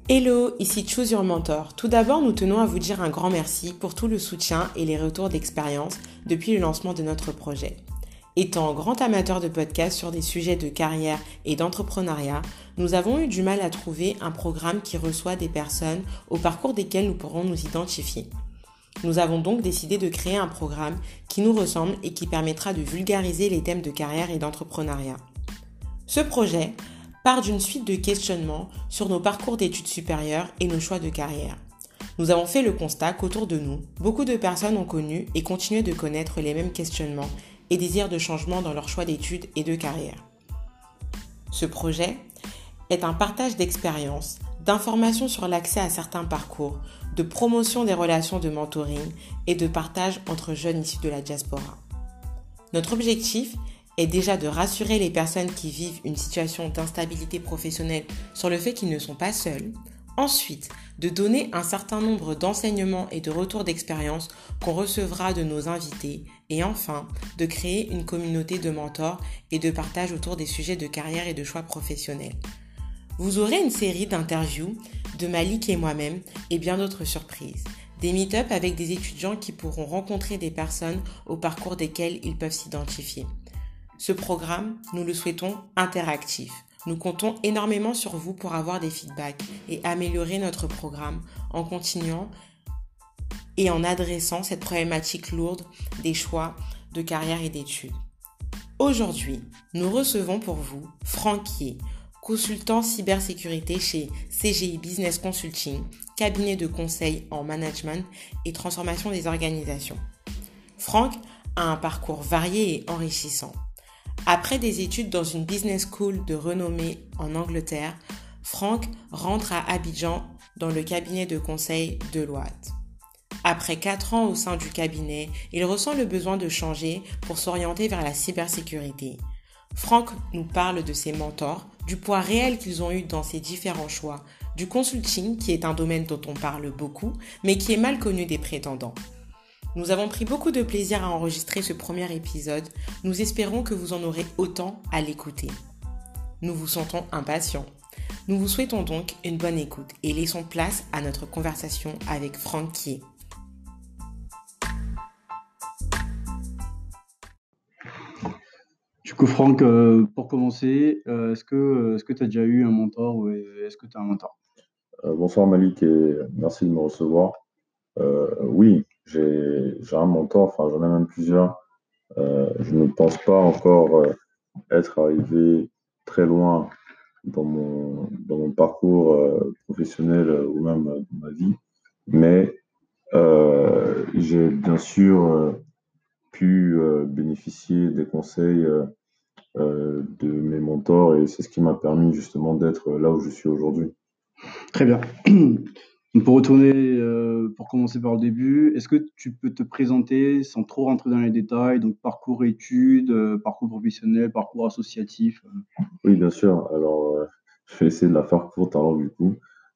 Hello, ici Choose Your Mentor. Tout d'abord, nous tenons à vous dire un grand merci pour tout le soutien et les retours d'expérience depuis le lancement de notre projet. Étant grand amateur de podcasts sur des sujets de carrière et d'entrepreneuriat, nous avons eu du mal à trouver un programme qui reçoit des personnes au parcours desquelles nous pourrons nous identifier. Nous avons donc décidé de créer un programme qui nous ressemble et qui permettra de vulgariser les thèmes de carrière et d'entrepreneuriat. Ce projet part d'une suite de questionnements sur nos parcours d'études supérieures et nos choix de carrière. Nous avons fait le constat qu'autour de nous, beaucoup de personnes ont connu et continuent de connaître les mêmes questionnements et désirs de changement dans leur choix d'études et de carrière. Ce projet est un partage d'expériences, d'informations sur l'accès à certains parcours, de promotion des relations de mentoring et de partage entre jeunes issus de la diaspora. Notre objectif est déjà de rassurer les personnes qui vivent une situation d'instabilité professionnelle sur le fait qu'ils ne sont pas seuls. Ensuite, de donner un certain nombre d'enseignements et de retours d'expérience qu'on recevra de nos invités. Et enfin, de créer une communauté de mentors et de partage autour des sujets de carrière et de choix professionnels. Vous aurez une série d'interviews de Malik et moi-même et bien d'autres surprises. Des meet-up avec des étudiants qui pourront rencontrer des personnes au parcours desquelles ils peuvent s'identifier. Ce programme, nous le souhaitons interactif. Nous comptons énormément sur vous pour avoir des feedbacks et améliorer notre programme en continuant et en adressant cette problématique lourde des choix de carrière et d'études. Aujourd'hui, nous recevons pour vous Franck Quier, consultant cybersécurité chez CGI Business Consulting, cabinet de conseil en management et transformation des organisations. Franck a un parcours varié et enrichissant. Après des études dans une business school de renommée en Angleterre, Franck rentre à Abidjan dans le cabinet de conseil Deloitte. Après 4 ans au sein du cabinet, il ressent le besoin de changer pour s'orienter vers la cybersécurité. Franck nous parle de ses mentors, du poids réel qu'ils ont eu dans ses différents choix, du consulting qui est un domaine dont on parle beaucoup, mais qui est mal connu des prétendants. Nous avons pris beaucoup de plaisir à enregistrer ce premier épisode. Nous espérons que vous en aurez autant à l'écouter. Nous vous sentons impatients. Nous vous souhaitons donc une bonne écoute et laissons place à notre conversation avec Franck Quier. Du coup, Franck, pour commencer, est-ce que tu as déjà eu un mentor ou est-ce que tu as un mentor? Bonsoir Malik et merci de me recevoir. Oui, j'ai un mentor, enfin j'en ai même plusieurs. Je ne pense pas encore être arrivé très loin dans mon parcours professionnel ou même dans ma vie, mais j'ai bien sûr pu bénéficier des conseils de mes mentors et c'est ce qui m'a permis justement d'être là où je suis aujourd'hui. Très bien. Donc, pour commencer par le début, est-ce que tu peux te présenter sans trop rentrer dans les détails, donc parcours études, parcours professionnel, parcours associatif? Oui, bien sûr. Alors, je vais essayer de la faire courte alors du coup.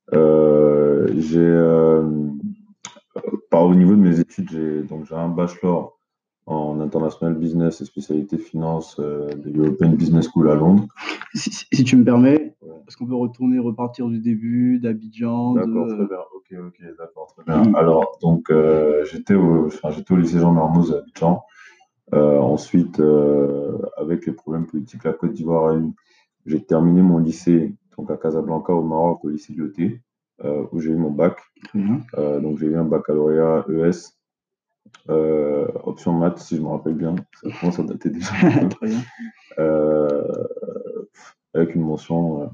Au niveau de mes études, j'ai un bachelor en international business et spécialité finance de European Business School à Londres. Si tu me permets, Ouais. est-ce qu'on peut repartir du début, d'Abidjan? D'accord, très bien. Ok, d'accord, très bien. Alors, donc, j'étais au lycée Jean Mermoz à Abidjan. Ensuite, avec les problèmes politiques que la Côte d'Ivoire a eu, j'ai terminé mon lycée donc à Casablanca au Maroc, au lycée Lyoté, où j'ai eu mon bac. Très bien. Donc j'ai eu un baccalauréat ES, option maths si je me rappelle bien, ça commence à dater déjà. Très bien. Avec une mention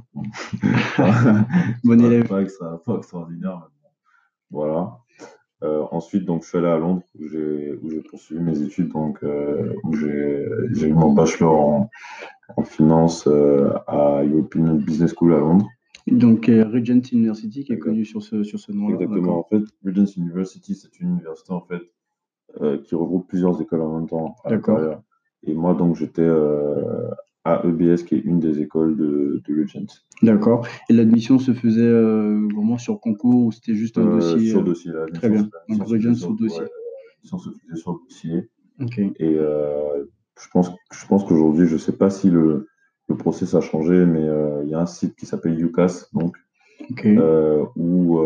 Bon élève. pas extraordinaire, mais bon, voilà. Ensuite, donc, je suis allé à Londres où j'ai poursuivi mes études, donc, où j'ai eu mon bachelor en finance à European Business School à Londres. Donc, Regent University qui est connu sur ce nom-là. Exactement. En fait, Regent University, c'est une université en fait qui regroupe plusieurs écoles en même temps à l'intérieur. Et moi, donc, j'étais à EBS, qui est une des écoles de Regent. D'accord. Et l'admission se faisait vraiment sur concours ou c'était juste un dossier? Sur dossier. Très bien. Donc, Regent sur dossier. L'admission se faisait sur dossier. Ok. Et je pense qu'aujourd'hui, je ne sais pas si le process a changé, mais il y a un site qui s'appelle UCAS, donc, Ok. où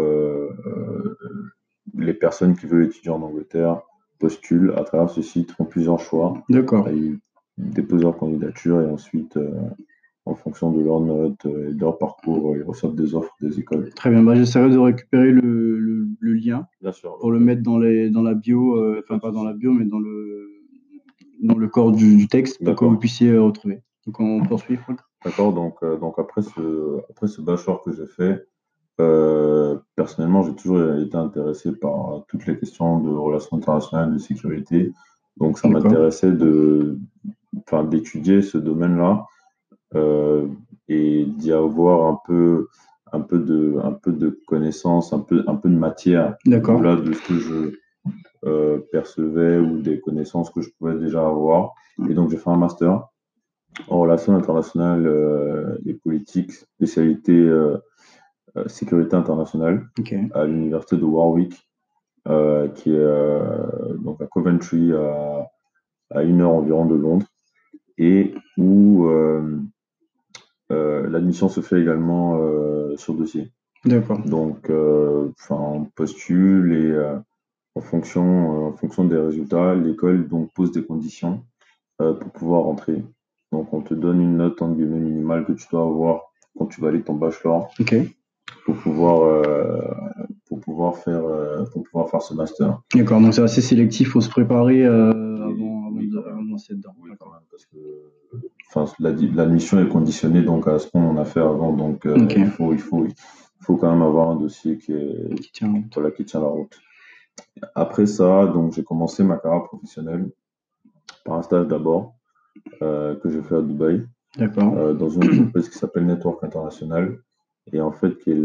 les personnes qui veulent étudier en Angleterre postulent à travers ce site, font plusieurs choix. D'accord. Ils déposent leur candidature et ensuite, en fonction de leurs notes et de leur parcours, ils reçoivent des offres des écoles. Très bien. Bah, j'essaierai de récupérer le lien Bien sûr. pour le mettre dans la bio, enfin pas dans la bio, mais dans le corps du texte pour que D'accord. vous puissiez retrouver. Donc on poursuit, Franck. D'accord, donc après ce bachelor que j'ai fait, personnellement, j'ai toujours été intéressé par toutes les questions de relations internationales, de sécurité. Donc ça D'accord. m'intéressait d'étudier ce domaine-là euh, et d'y avoir un peu de connaissances, un peu de matière D'accord. au-delà de ce que je percevais ou des connaissances que je pouvais déjà avoir. Et donc j'ai fait un master en relations internationales et politiques, spécialité sécurité internationale Ok. à l'université de Warwick, qui est donc à Coventry, à 1 heure environ de Londres, et où l'admission se fait également sur dossier. D'accord. Donc, on postule et en fonction des résultats, l'école donc pose des conditions pour pouvoir entrer. Donc, on te donne une note entre guillemets minimale que tu dois avoir quand tu valides ton bachelor Ok. pour pouvoir faire ce master. D'accord. Donc c'est assez sélectif, faut se préparer avant Oui, de quand même. lancer dedans. Oui, quand même, parce que l'admission est conditionnée donc à ce qu'on a fait avant. Donc, Ok. il faut quand même avoir un dossier qui tient la route. voilà, qui tient la route. Après ça, donc j'ai commencé ma carrière professionnelle par un stage d'abord que j'ai fait à Dubaï, D'accord. dans une entreprise qui s'appelle Network International et en fait qui est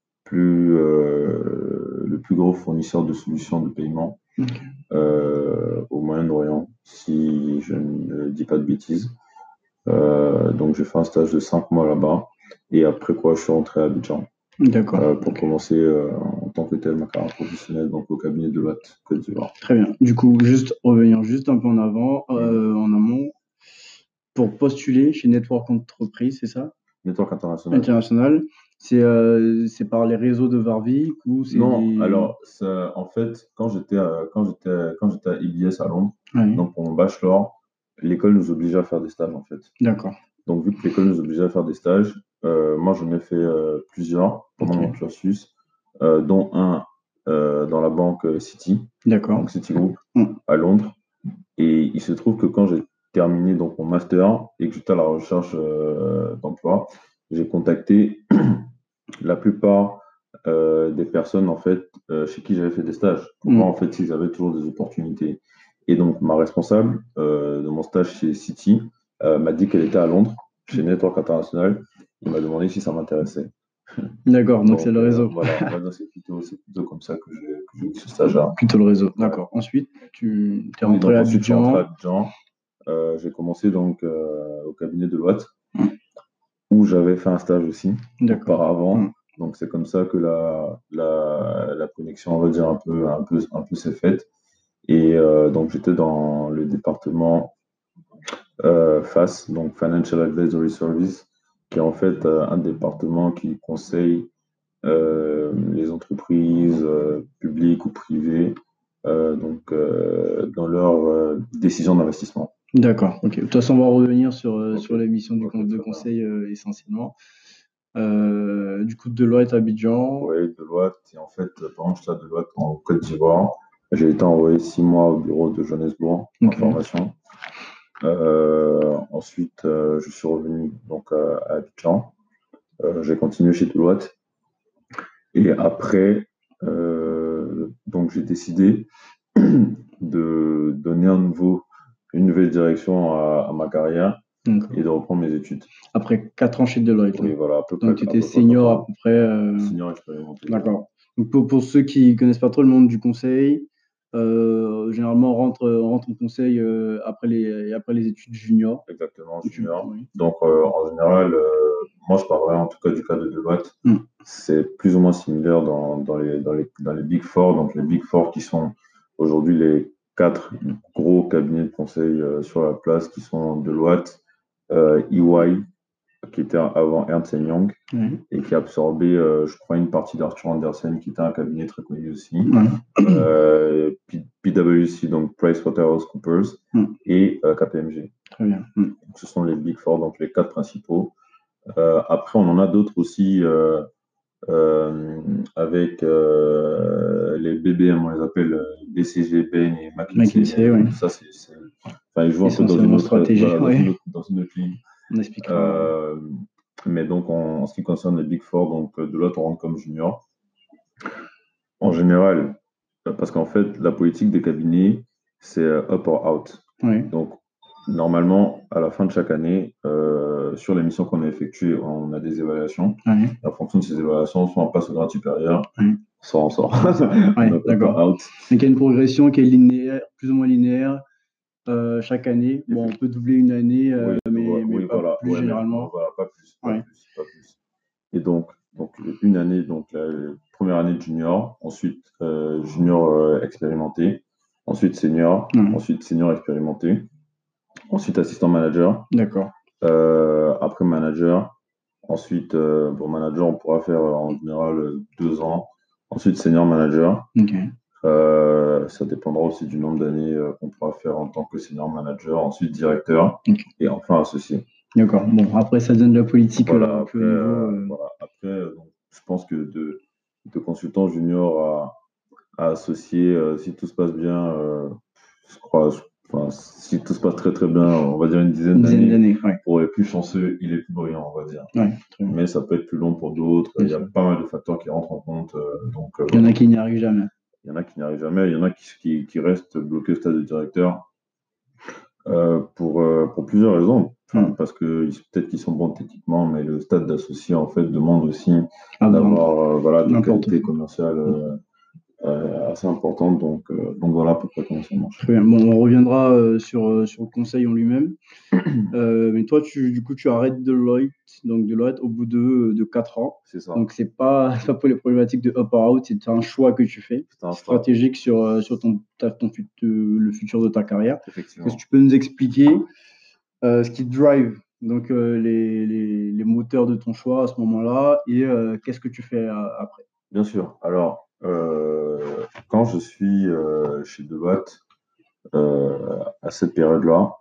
le plus gros fournisseur de solutions de paiement Ok. au Moyen-Orient, si je ne dis pas de bêtises. Donc j'ai fait un stage de 5 mois là-bas et après quoi je suis rentré à Abidjan D'accord. pour commencer en tant que tel ma carrière professionnelle donc au cabinet de Deloitte Côte d'Ivoire. Très bien. Du coup, juste revenir juste un peu en avant, en amont, pour postuler chez Network Entreprise, c'est ça? Network International. International. C'est par les réseaux de Warwick ou c'est Non, des... alors en fait quand j'étais à IBS à Londres, Ouais. donc pour mon bachelor, l'école nous obligeait à faire des stages en fait. D'accord. Donc vu que l'école nous obligeait à faire des stages, moi j'en ai fait plusieurs pendant Ok. mon cursus, dont un dans la banque Citi, D'accord. donc Citigroup Mm. à Londres. Et il se trouve que quand j'ai terminé donc mon master et que j'étais à la recherche d'emploi, j'ai contacté la plupart des personnes en fait chez qui j'avais fait des stages pour voir en fait s'ils avaient toujours des opportunités. Et donc ma responsable de mon stage chez Citi m'a dit qu'elle était à Londres chez Network International. Il m'a demandé si ça m'intéressait. D'accord, donc c'est le réseau. Voilà, ouais, c'est plutôt comme ça que j'ai eu ce stage-là. Plutôt le réseau. D'accord. Ensuite, tu es rentré à Ensuite, je suis rentré à Abidjan. Abidjan. J'ai commencé donc au cabinet de Deloitte où j'avais fait un stage aussi D'accord. auparavant. Donc c'est comme ça que la connexion, on va dire, un peu s'est faite. Et donc j'étais dans le département FAS, donc Financial Advisory Service, qui est en fait un département qui conseille les entreprises publiques ou privées dans leurs décisions d'investissement. D'accord. Ok. De toute façon, on va revenir sur Ok. la mission de Très bien. conseil essentiellement. Du coup, Deloitte Abidjan. Oui, Deloitte. Et en fait, pendant que j'étais à Deloitte en Côte d'Ivoire, j'ai été envoyé 6 mois au bureau de Johannesburg en Ok. formation. Ensuite, je suis revenu donc à Abidjan. J'ai continué chez Deloitte. Et après, donc j'ai décidé de donner une nouvelle direction à ma carrière D'accord. et de reprendre mes études. Après 4 ans chez Deloitte. Oui, voilà, à peu près. Donc tu étais senior à peu près. Senior expérimenté. D'accord. Donc pour ceux qui connaissent pas trop le monde du conseil, généralement on rentre en conseil après les études junior. Exactement, junior. Oui. Donc en général, moi je parlerai en tout cas du cas de Deloitte. C'est plus ou moins similaire dans les Big Four. Donc les Big Four qui sont aujourd'hui les 4 gros cabinets de conseil sur la place qui sont Deloitte, EY, qui était avant Ernst Young Ouais. et qui a absorbé, je crois, une partie d'Arthur Andersen, qui était un cabinet très connu aussi. PwC, donc PricewaterhouseCoopers, et KPMG. Très bien. Donc, ce sont les Big Four, donc les 4 principaux. Après, on en a d'autres aussi avec les BBM, on les appelle BCG, Bain et McKinsey, oui. Ça, enfin, ils jouent un peu dans Essentiellement une autre stratégie, voilà, ouais. dans une autre ligne. On expliquera. Mais donc, en ce qui concerne les Big Four, donc de l'autre, on rentre comme junior. En général, parce qu'en fait, la politique des cabinets, c'est up or out. Oui. Donc, normalement, à la fin de chaque année, sur les missions qu'on a effectuées, on a des évaluations. Oui. En fonction de ces évaluations, soit on passe au grade supérieur, Oui. soit on sort. Oui, Donc, d'accord. out. Donc, il y a une progression qui est linéaire, plus ou moins linéaire, chaque année. Bon, on peut doubler une année, mais pas voilà. plus généralement. Voilà, pas plus. Ouais. Et donc, une année, donc la première année de junior, ensuite junior expérimenté, ensuite senior, ensuite senior expérimenté, ensuite assistant manager. D'accord. Après manager. Ensuite, pour manager, on pourra faire en général 2 ans. Ensuite, senior manager. Ok. Ça dépendra aussi du nombre d'années qu'on pourra faire en tant que senior manager. Ensuite, directeur. Ok. Et enfin, associé. D'accord. Bon, après, ça donne de la politique Voilà, un peu au niveau. voilà. Après, donc, je pense que de consultant junior à associé, si tout se passe bien, je crois, enfin, si tout se passe très très bien, on va dire une dizaine d'années. Ouais. Pour les plus chanceux, il est plus brillant, on va dire. Ouais, très bien. Mais ça peut être plus long pour d'autres. Bien Il y a sûr. pas mal de facteurs qui rentrent en compte. Donc, Il y en a qui n'y arrivent jamais. il y en a qui n'y arrivent jamais. Il y en a qui restent bloqués au stade de directeur pour plusieurs raisons. Enfin, parce que peut-être qu'ils sont bons techniquement, mais le stade d'associé en fait demande aussi d'avoir voilà, des qualités commerciales assez importantes. Donc voilà à peu près comment ça marche. Très bien. Bon, on reviendra sur le conseil en lui-même. Mais toi, du coup, tu arrêtes Deloitte au bout de 4 ans. C'est ça. Donc, c'est pas pour les problématiques de up or out, c'est un choix que tu fais, stratégique sur le futur de ta carrière. Effectivement. Est-ce que tu peux nous expliquer ce qui drive donc, les moteurs de ton choix à ce moment-là et qu'est-ce que tu fais après? Bien sûr. Alors, quand je suis chez Deloitte, à cette période-là,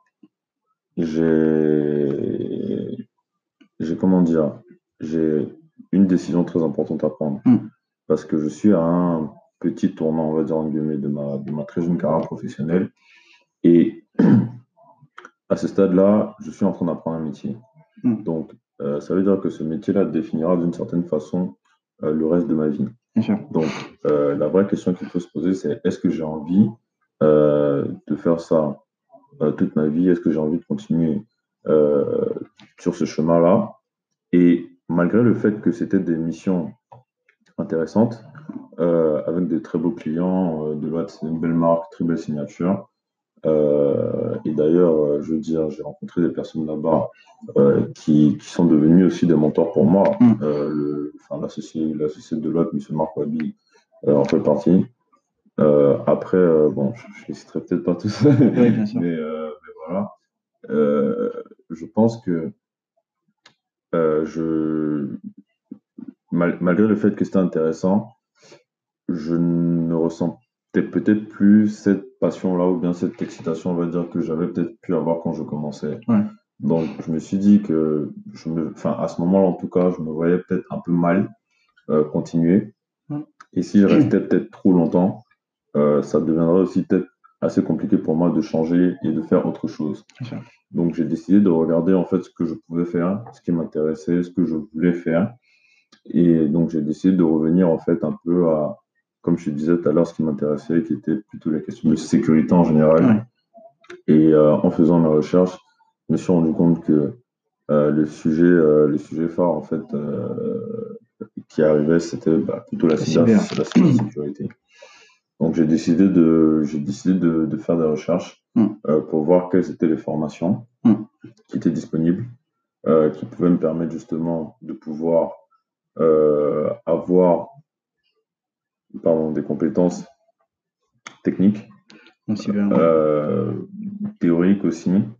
j'ai une décision très importante à prendre. Parce que je suis à un petit tournant, on va dire, en guillemets, de ma très jeune carrière professionnelle. Et à ce stade-là, je suis en train d'apprendre un métier. Donc, ça veut dire que ce métier-là définira d'une certaine façon le reste de ma vie. Donc, la vraie question qu'il faut se poser, c'est est-ce que j'ai envie de faire ça toute ma vie? Est-ce que j'ai envie de continuer sur ce chemin-là? Et malgré le fait que c'était des missions intéressantes, avec de très beaux clients, Deloitte, c'est une belle marque, très belle signature. Et d'ailleurs, je veux dire, j'ai rencontré des personnes là-bas qui sont devenues aussi des mentors pour moi. L'associé de Deloitte, M. Marc Wabi, en fait partie. Après, bon, je les citerai peut-être pas tous, Oui, bien sûr. mais voilà. Je pense que malgré le fait que c'était intéressant, je ne ressentais peut-être plus cette passion-là ou bien cette excitation, on va dire, que j'avais peut-être pu avoir quand je commençais. Ouais. Donc, je me suis dit que, à ce moment-là, en tout cas, je me voyais peut-être un peu mal continuer. Et si je restais peut-être trop longtemps, ça deviendrait aussi peut-être assez compliqué pour moi de changer et de faire autre chose. Donc, j'ai décidé de regarder en fait ce que je pouvais faire, ce qui m'intéressait, ce que je voulais faire. Et donc, j'ai décidé de revenir en fait un peu à, comme je te disais tout à l'heure, ce qui m'intéressait, qui était plutôt la question de sécurité en général. Ouais. Et en faisant mes recherches, je me suis rendu compte que le sujet phare en fait qui arrivait, c'était plutôt la cybersécurité. Donc j'ai décidé de faire des recherches pour voir quelles étaient les formations qui étaient disponibles, qui pouvaient me permettre justement de pouvoir avoir des compétences techniques, théoriques aussi,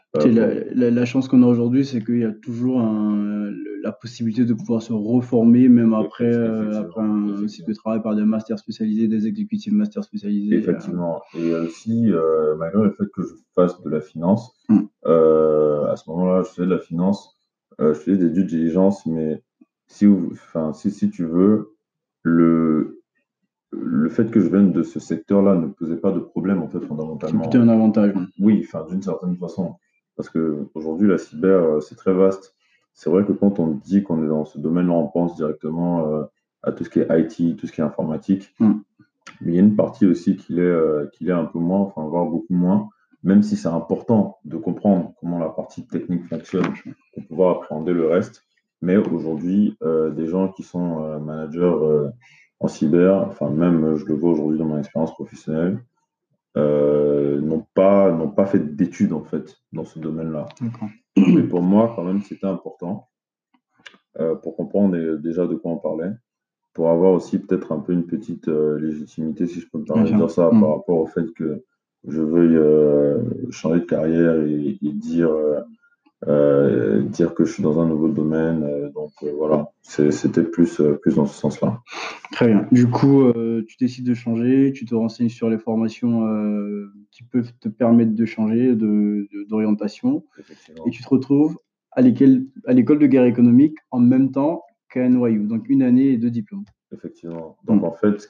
Tu sais, pour- la chance qu'on a aujourd'hui, c'est qu'il y a toujours la possibilité de pouvoir se reformer, même après, après un cycle de travail par des masters spécialisés, des exécutifs masters spécialisés. Effectivement. Et aussi, malgré le fait que je fasse de la finance, Mm. à ce moment-là, je faisais de la finance, je faisais des due diligence, mais si tu veux, le, le fait que je vienne de ce secteur-là ne posait pas de problème, en fait, C'est plutôt fondamentalement. un avantage. Oui, enfin, d'une certaine façon. Parce que aujourd'hui, la cyber, c'est très vaste. C'est vrai que quand on dit qu'on est dans ce domaine-là, on pense directement à tout ce qui est IT, tout ce qui est informatique. Mm. Mais il y a une partie aussi qu'il est un peu moins, enfin, voire beaucoup moins, même si c'est important de comprendre comment la partie technique fonctionne pour pouvoir appréhender le reste. Mais aujourd'hui, des gens qui sont managers en cyber, enfin, même je le vois aujourd'hui dans mon expérience professionnelle, n'ont pas fait d'études en fait dans ce domaine-là. D'accord. Mais pour moi, quand même, c'était important pour comprendre déjà de quoi on parlait, pour avoir aussi peut-être un peu une petite légitimité, si je peux me permettre de dire ça, par rapport au fait que je veuille changer de carrière et dire que je suis dans un nouveau domaine. Donc voilà, c'était plus dans ce sens-là. Très bien. Du coup, tu décides de changer, tu te renseignes sur les formations qui peuvent te permettre de changer d'orientation, et Effectivement. tu te retrouves à l'école de guerre économique en même temps qu'à NYU, donc une année et 2 diplômes. Effectivement. Donc Mm. en fait,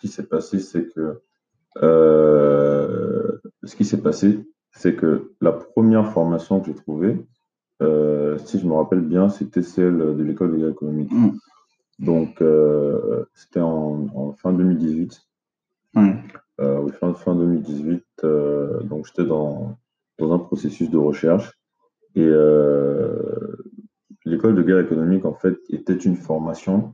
ce qui s'est passé, c'est que la première formation que j'ai trouvée, si je me rappelle bien, c'était celle de l'école de guerre économique. Mm. Donc, c'était en fin 2018. Ouais. Oui, fin 2018. Donc, j'étais dans un processus de recherche. Et l'école de guerre économique, en fait, était une formation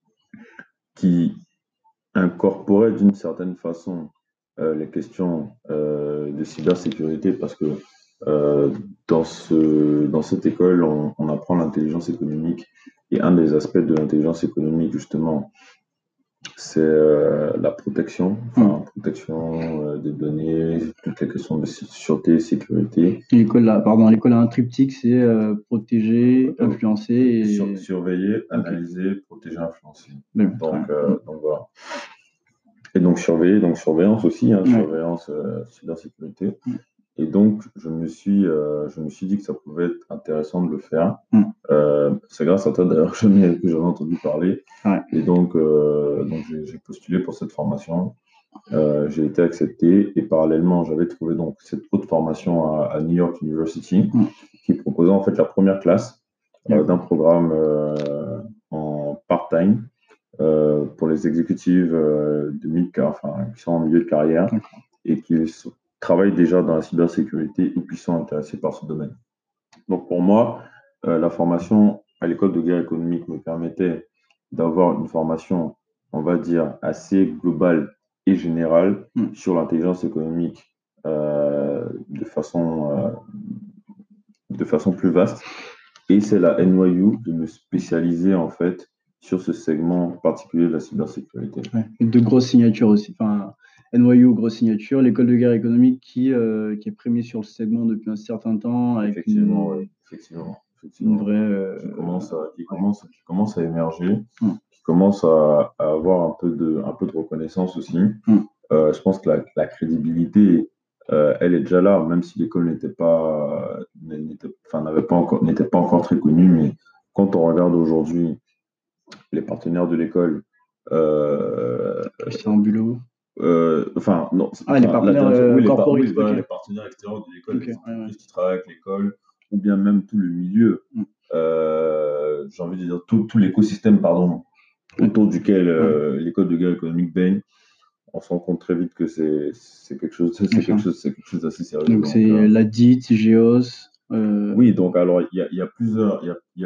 qui incorporait d'une certaine façon les questions de cybersécurité parce que euh, dans cette école, on apprend l'intelligence économique et un des aspects de l'intelligence économique, justement, c'est la protection, protection des données, toutes les questions de sûreté, sécurité. L'école a un triptyque, c'est protéger, influencer et Surveiller, analyser, protéger, influencer. Bien, Donc voilà. Et donc surveiller, donc surveillance aussi, hein, Ouais. surveillance cybersécurité. Mm. Et donc je me suis dit que ça pouvait être intéressant de le faire. Mm. C'est grâce à toi d'ailleurs que j'avais entendu parler. Ouais. Et donc j'ai postulé pour cette formation. J'ai été accepté et parallèlement j'avais trouvé donc cette autre formation à New York University qui proposait en fait la première classe d'un programme en part-time pour les exécutives de qui sont en milieu de carrière et qui travaillent déjà dans la cybersécurité ou qui sont intéressés par ce domaine. Donc pour moi, la formation à l'école de guerre économique me permettait d'avoir une formation, on va dire, assez globale et générale sur l'intelligence économique de façon plus vaste. Et c'est la NYU de me spécialiser en fait sur ce segment particulier de la cybersécurité. Ouais. Et de grosses signatures aussi. Enfin, NYU, grosse signature. L'école de guerre économique qui est primée sur le segment depuis un certain temps. Avec effectivement. Une vraie. Qui commence à émerger, qui commence à avoir un peu de reconnaissance aussi. Je pense que la crédibilité, elle est déjà là, même si l'école n'était pas encore très connue, mais quand on regarde aujourd'hui les partenaires de l'école, Christian Bulot. Non. Les partenaires corporate. Les partenaires extérieurs de l'école, les entreprises qui travaillent avec l'école, ou bien même tout le milieu, j'ai envie de dire tout l'écosystème, autour duquel l'école de guerre économique baigne. On se rend compte très vite que c'est quelque chose d'assez sérieux. Donc c'est la DIT, GEOS. Oui, donc alors il y a plusieurs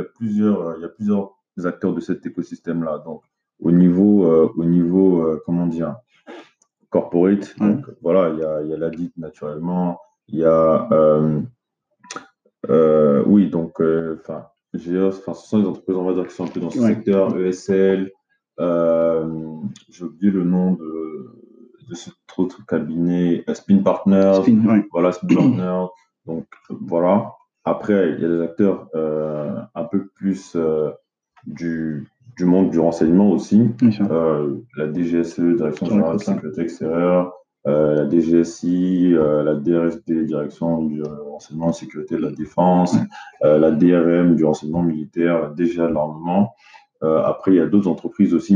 acteurs de cet écosystème-là. Donc au niveau comment dire, corporate, donc voilà, il y a la DIT naturellement, il y a GEOS, ce sont des entreprises, on va dire, qui sont un peu dans ce secteur, ESL, j'ai oublié le nom de cet autre cabinet, Spin Partners, voilà, Spin Partners, donc voilà. Après, il y a des acteurs un peu plus du, du monde du renseignement aussi. Bien sûr. La DGSE, Direction Sur le Générale de côté. Sécurité Extérieure, la DGSI, la DRSD, Direction du Renseignement et Sécurité de la Défense, la DRM du Renseignement Militaire, la DGA de l'Armement. Après, il y a d'autres entreprises aussi,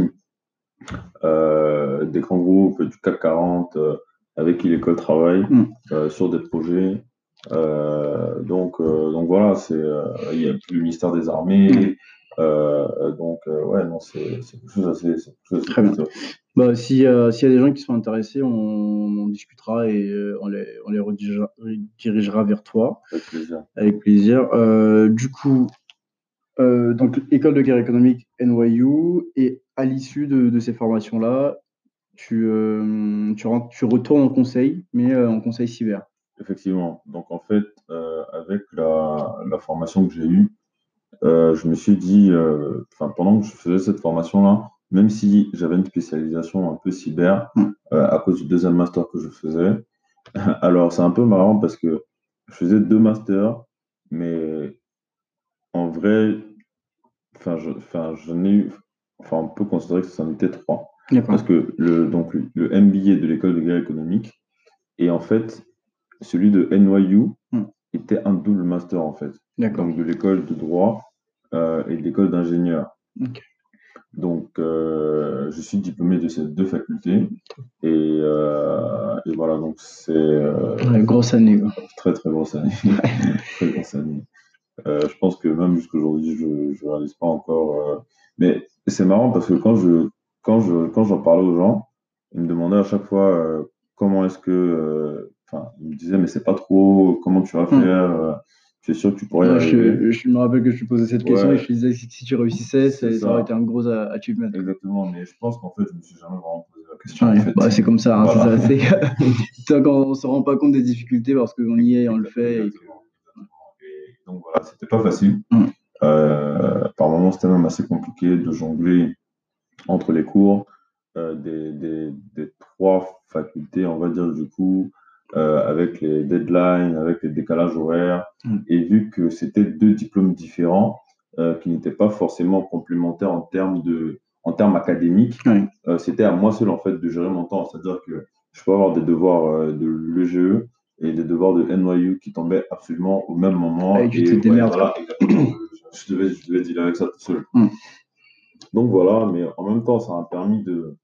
des grands groupes du CAC 40 avec qui l'école travaille sur des projets. Donc voilà, il y a le ministère des Armées. Ouais, non, c'est quelque chose d'assez Très bien. costaud. Bah, s'il y a des gens qui sont intéressés, on en discutera et on les redirigera vers toi. Avec plaisir. Avec plaisir. Du coup, donc école de guerre économique NYU, et à l'issue de ces formations-là, tu retournes en conseil, mais en conseil cyber. Effectivement. Donc en fait, avec la formation que j'ai eue, je me suis dit, pendant que je faisais cette formation-là, même si j'avais une spécialisation un peu cyber, à cause du deuxième master que je faisais, alors c'est un peu marrant parce que je faisais 2 masters, mais en vrai, j'en ai eu, on peut considérer que ça en était 3. D'accord. Parce que le MBA de l'école de guerre économique, et en fait, celui de NYU était un double master en fait. D'accord. Donc de l'école de droit et de l'école d'ingénieur. Ok. Donc je suis diplômé de ces 2 facultés et voilà, donc c'est grosse année, quoi. Très très grosse année. Très grosse année. Je pense que même jusqu'aujourd'hui, je ne réalise pas encore. Mais c'est marrant parce que quand j'en parlais aux gens, ils me demandaient à chaque fois comment est-ce que. Ils me disaient, mais c'est pas trop, comment tu vas faire tu es sûr que tu pourrais y arriver? Je me rappelle que je te posais cette question et je te disais que si tu réussissais, ça aurait été un gros achievement. Exactement, mais je pense qu'en fait, je me suis jamais vraiment posé la question. Ouais, en fait. bah, c'est comme ça, hein, Voilà. c'est ça. C'est quand on se rend pas compte des difficultés parce qu'on y est, on le fait. Exactement. Et donc voilà, c'était pas facile. Par moments, c'était même assez compliqué de jongler entre les cours des 3 facultés, on va dire, du coup, avec les deadlines, avec les décalages horaires. Et vu que c'était 2 diplômes différents, qui n'étaient pas forcément complémentaires en termes académiques, c'était à moi seul, en fait, de gérer mon temps. C'est-à-dire que je peux avoir des devoirs de l'EGE et des devoirs de NYU qui tombaient absolument au même moment. Et tu te démerdes. Voilà, exactement. Je devais dealer avec ça tout seul. Donc voilà, mais en même temps, ça m'a permis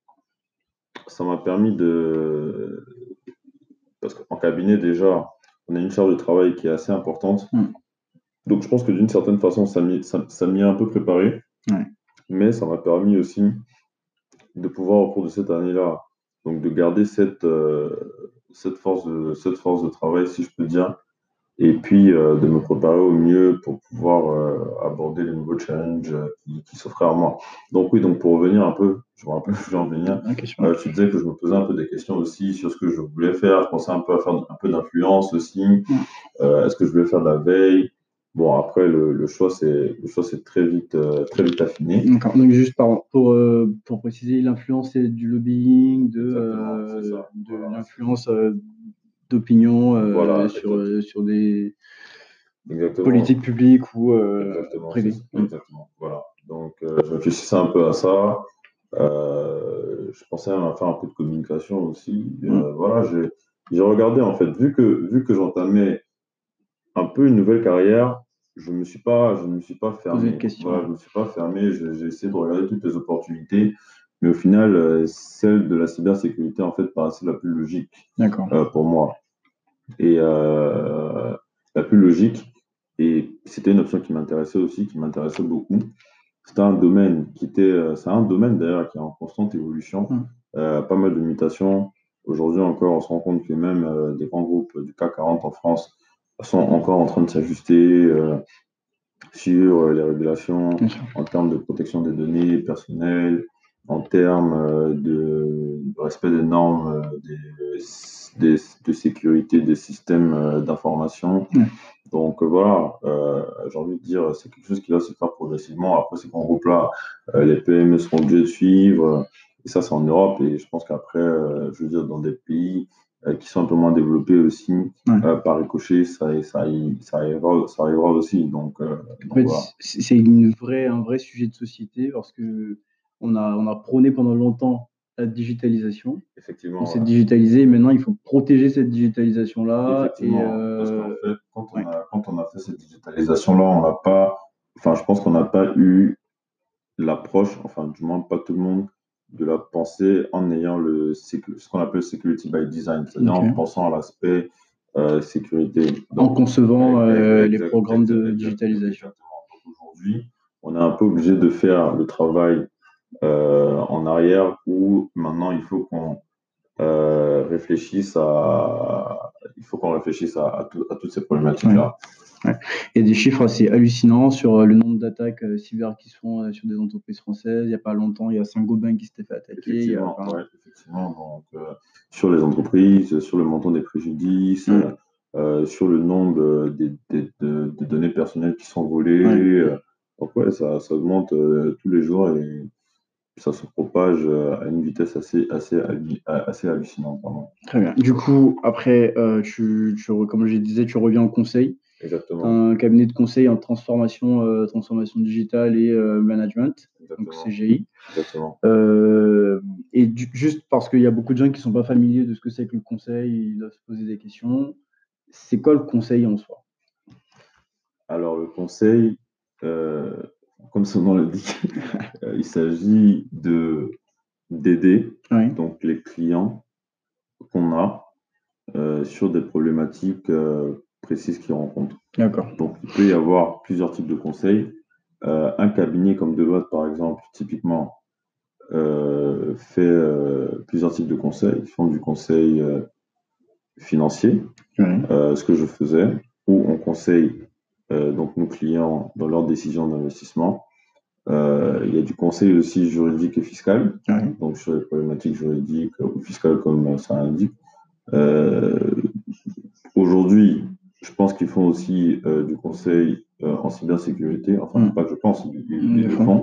de. Parce qu'en cabinet, déjà, on a une charge de travail qui est assez importante. Donc je pense que d'une certaine façon, ça m'y a un peu préparé. Mais ça m'a permis aussi de pouvoir, au cours de cette année-là, donc de garder cette force de travail, si je peux dire, et puis de me préparer au mieux pour pouvoir aborder les nouveaux challenges qui s'offraient à moi. Donc oui, donc pour revenir un peu, je me rappelle où je vais en venir, tu disais que je me posais un peu des questions aussi sur ce que je voulais faire, je pensais un peu à faire un peu d'influence aussi, est-ce que je voulais faire de la veille? Bon, après, le choix s'est très vite affiné. D'accord. Donc juste pour préciser, l'influence, c'est du lobbying, l'influence d'opinion Voilà, sur des exactement. politiques publiques ou privées. Exactement, voilà. Donc, je réfléchissais un peu à ça. Je pensais à faire un peu de communication aussi. Voilà, j'ai regardé, en fait, vu que j'entamais un peu une nouvelle carrière, je ne me suis pas fermé. Voilà, je me suis pas fermé. J'ai essayé de regarder toutes les opportunités. Mais au final, celle de la cybersécurité, en fait, paraissait la plus logique pour moi. Et la plus logique. Et c'était une option qui m'intéressait aussi, qui m'intéressait beaucoup. C'est un domaine d'ailleurs qui est en constante évolution, pas mal de mutations. Aujourd'hui encore, on se rend compte que même des grands groupes du CAC 40 en France sont encore en train de s'ajuster sur les régulations en termes de protection des données personnelles, en termes de respect des normes de sécurité des systèmes d'information. Donc voilà, j'ai envie de dire, c'est quelque chose qui va se faire progressivement. Après, ces grands groupes-là, les PME seront obligés de suivre. Et ça, c'est en Europe. Et je pense qu'après, je veux dire, dans des pays qui sont un peu moins développées aussi, Ouais. par ricochet, ça arrivera aussi. Donc En fait, voilà. c'est un vrai sujet de société parce que on a prôné pendant longtemps la digitalisation. On Effectivement, s'est digitalisé, et maintenant il faut protéger cette digitalisation-là. effectivement, parce qu'en fait, Ouais, quand on a fait cette digitalisation-là, on n'a pas, enfin, je pense qu'on n'a pas eu l'approche, enfin, du moins pas tout le monde, de la penser en ayant ce qu'on appelle security by design, c'est-à-dire en ok. pensant à l'aspect sécurité. En Donc, concevant les programmes de digitalisation. exactement. Donc, aujourd'hui, on est un peu obligé de faire le travail en arrière où maintenant il faut qu'on il faut qu'on réfléchisse à toutes ces Ouais, problématiques-là. ouais. Il y a des chiffres assez hallucinants sur le nombre d'attaques cyber qui se font sur des entreprises françaises. Il n'y a pas longtemps, il y a Saint-Gobain qui s'était fait attaquer. Effectivement, Enfin, ouais, effectivement. Donc, sur les entreprises, sur le montant des préjudices, ouais, sur le nombre de données personnelles qui sont volées. ouais. Donc, ouais, ça augmente tous les jours et ça se propage à une vitesse assez hallucinante. Pardon. Très bien. Du coup, après, comme je disais, tu reviens en conseil. Tu as Exactement, un cabinet de conseil en transformation digitale et management, donc exactement, CGI. exactement. Juste parce qu'il y a beaucoup de gens qui ne sont pas familiers de ce que c'est que le conseil, ils doivent se poser des questions. C'est quoi le conseil en soi? Alors, le conseil, comme son nom l'indique, il s'agit d'aider Oui, donc les clients qu'on a sur des problématiques précises qu'ils rencontrent. d'accord. Donc, il peut y avoir plusieurs types de conseils. Un cabinet comme Deloitte, par exemple, typiquement, fait plusieurs types de conseils. Ils font du conseil financier, Oui, ce que je faisais, où on conseille donc nos clients dans leurs décisions d'investissement. Il y a du conseil aussi juridique et fiscal, oui. donc sur les problématiques juridiques ou fiscales comme ça l'indique. Euh, Aujourd'hui, je pense qu'ils font aussi du conseil en cybersécurité. Enfin, pas que je pense, ils Ils le font. font.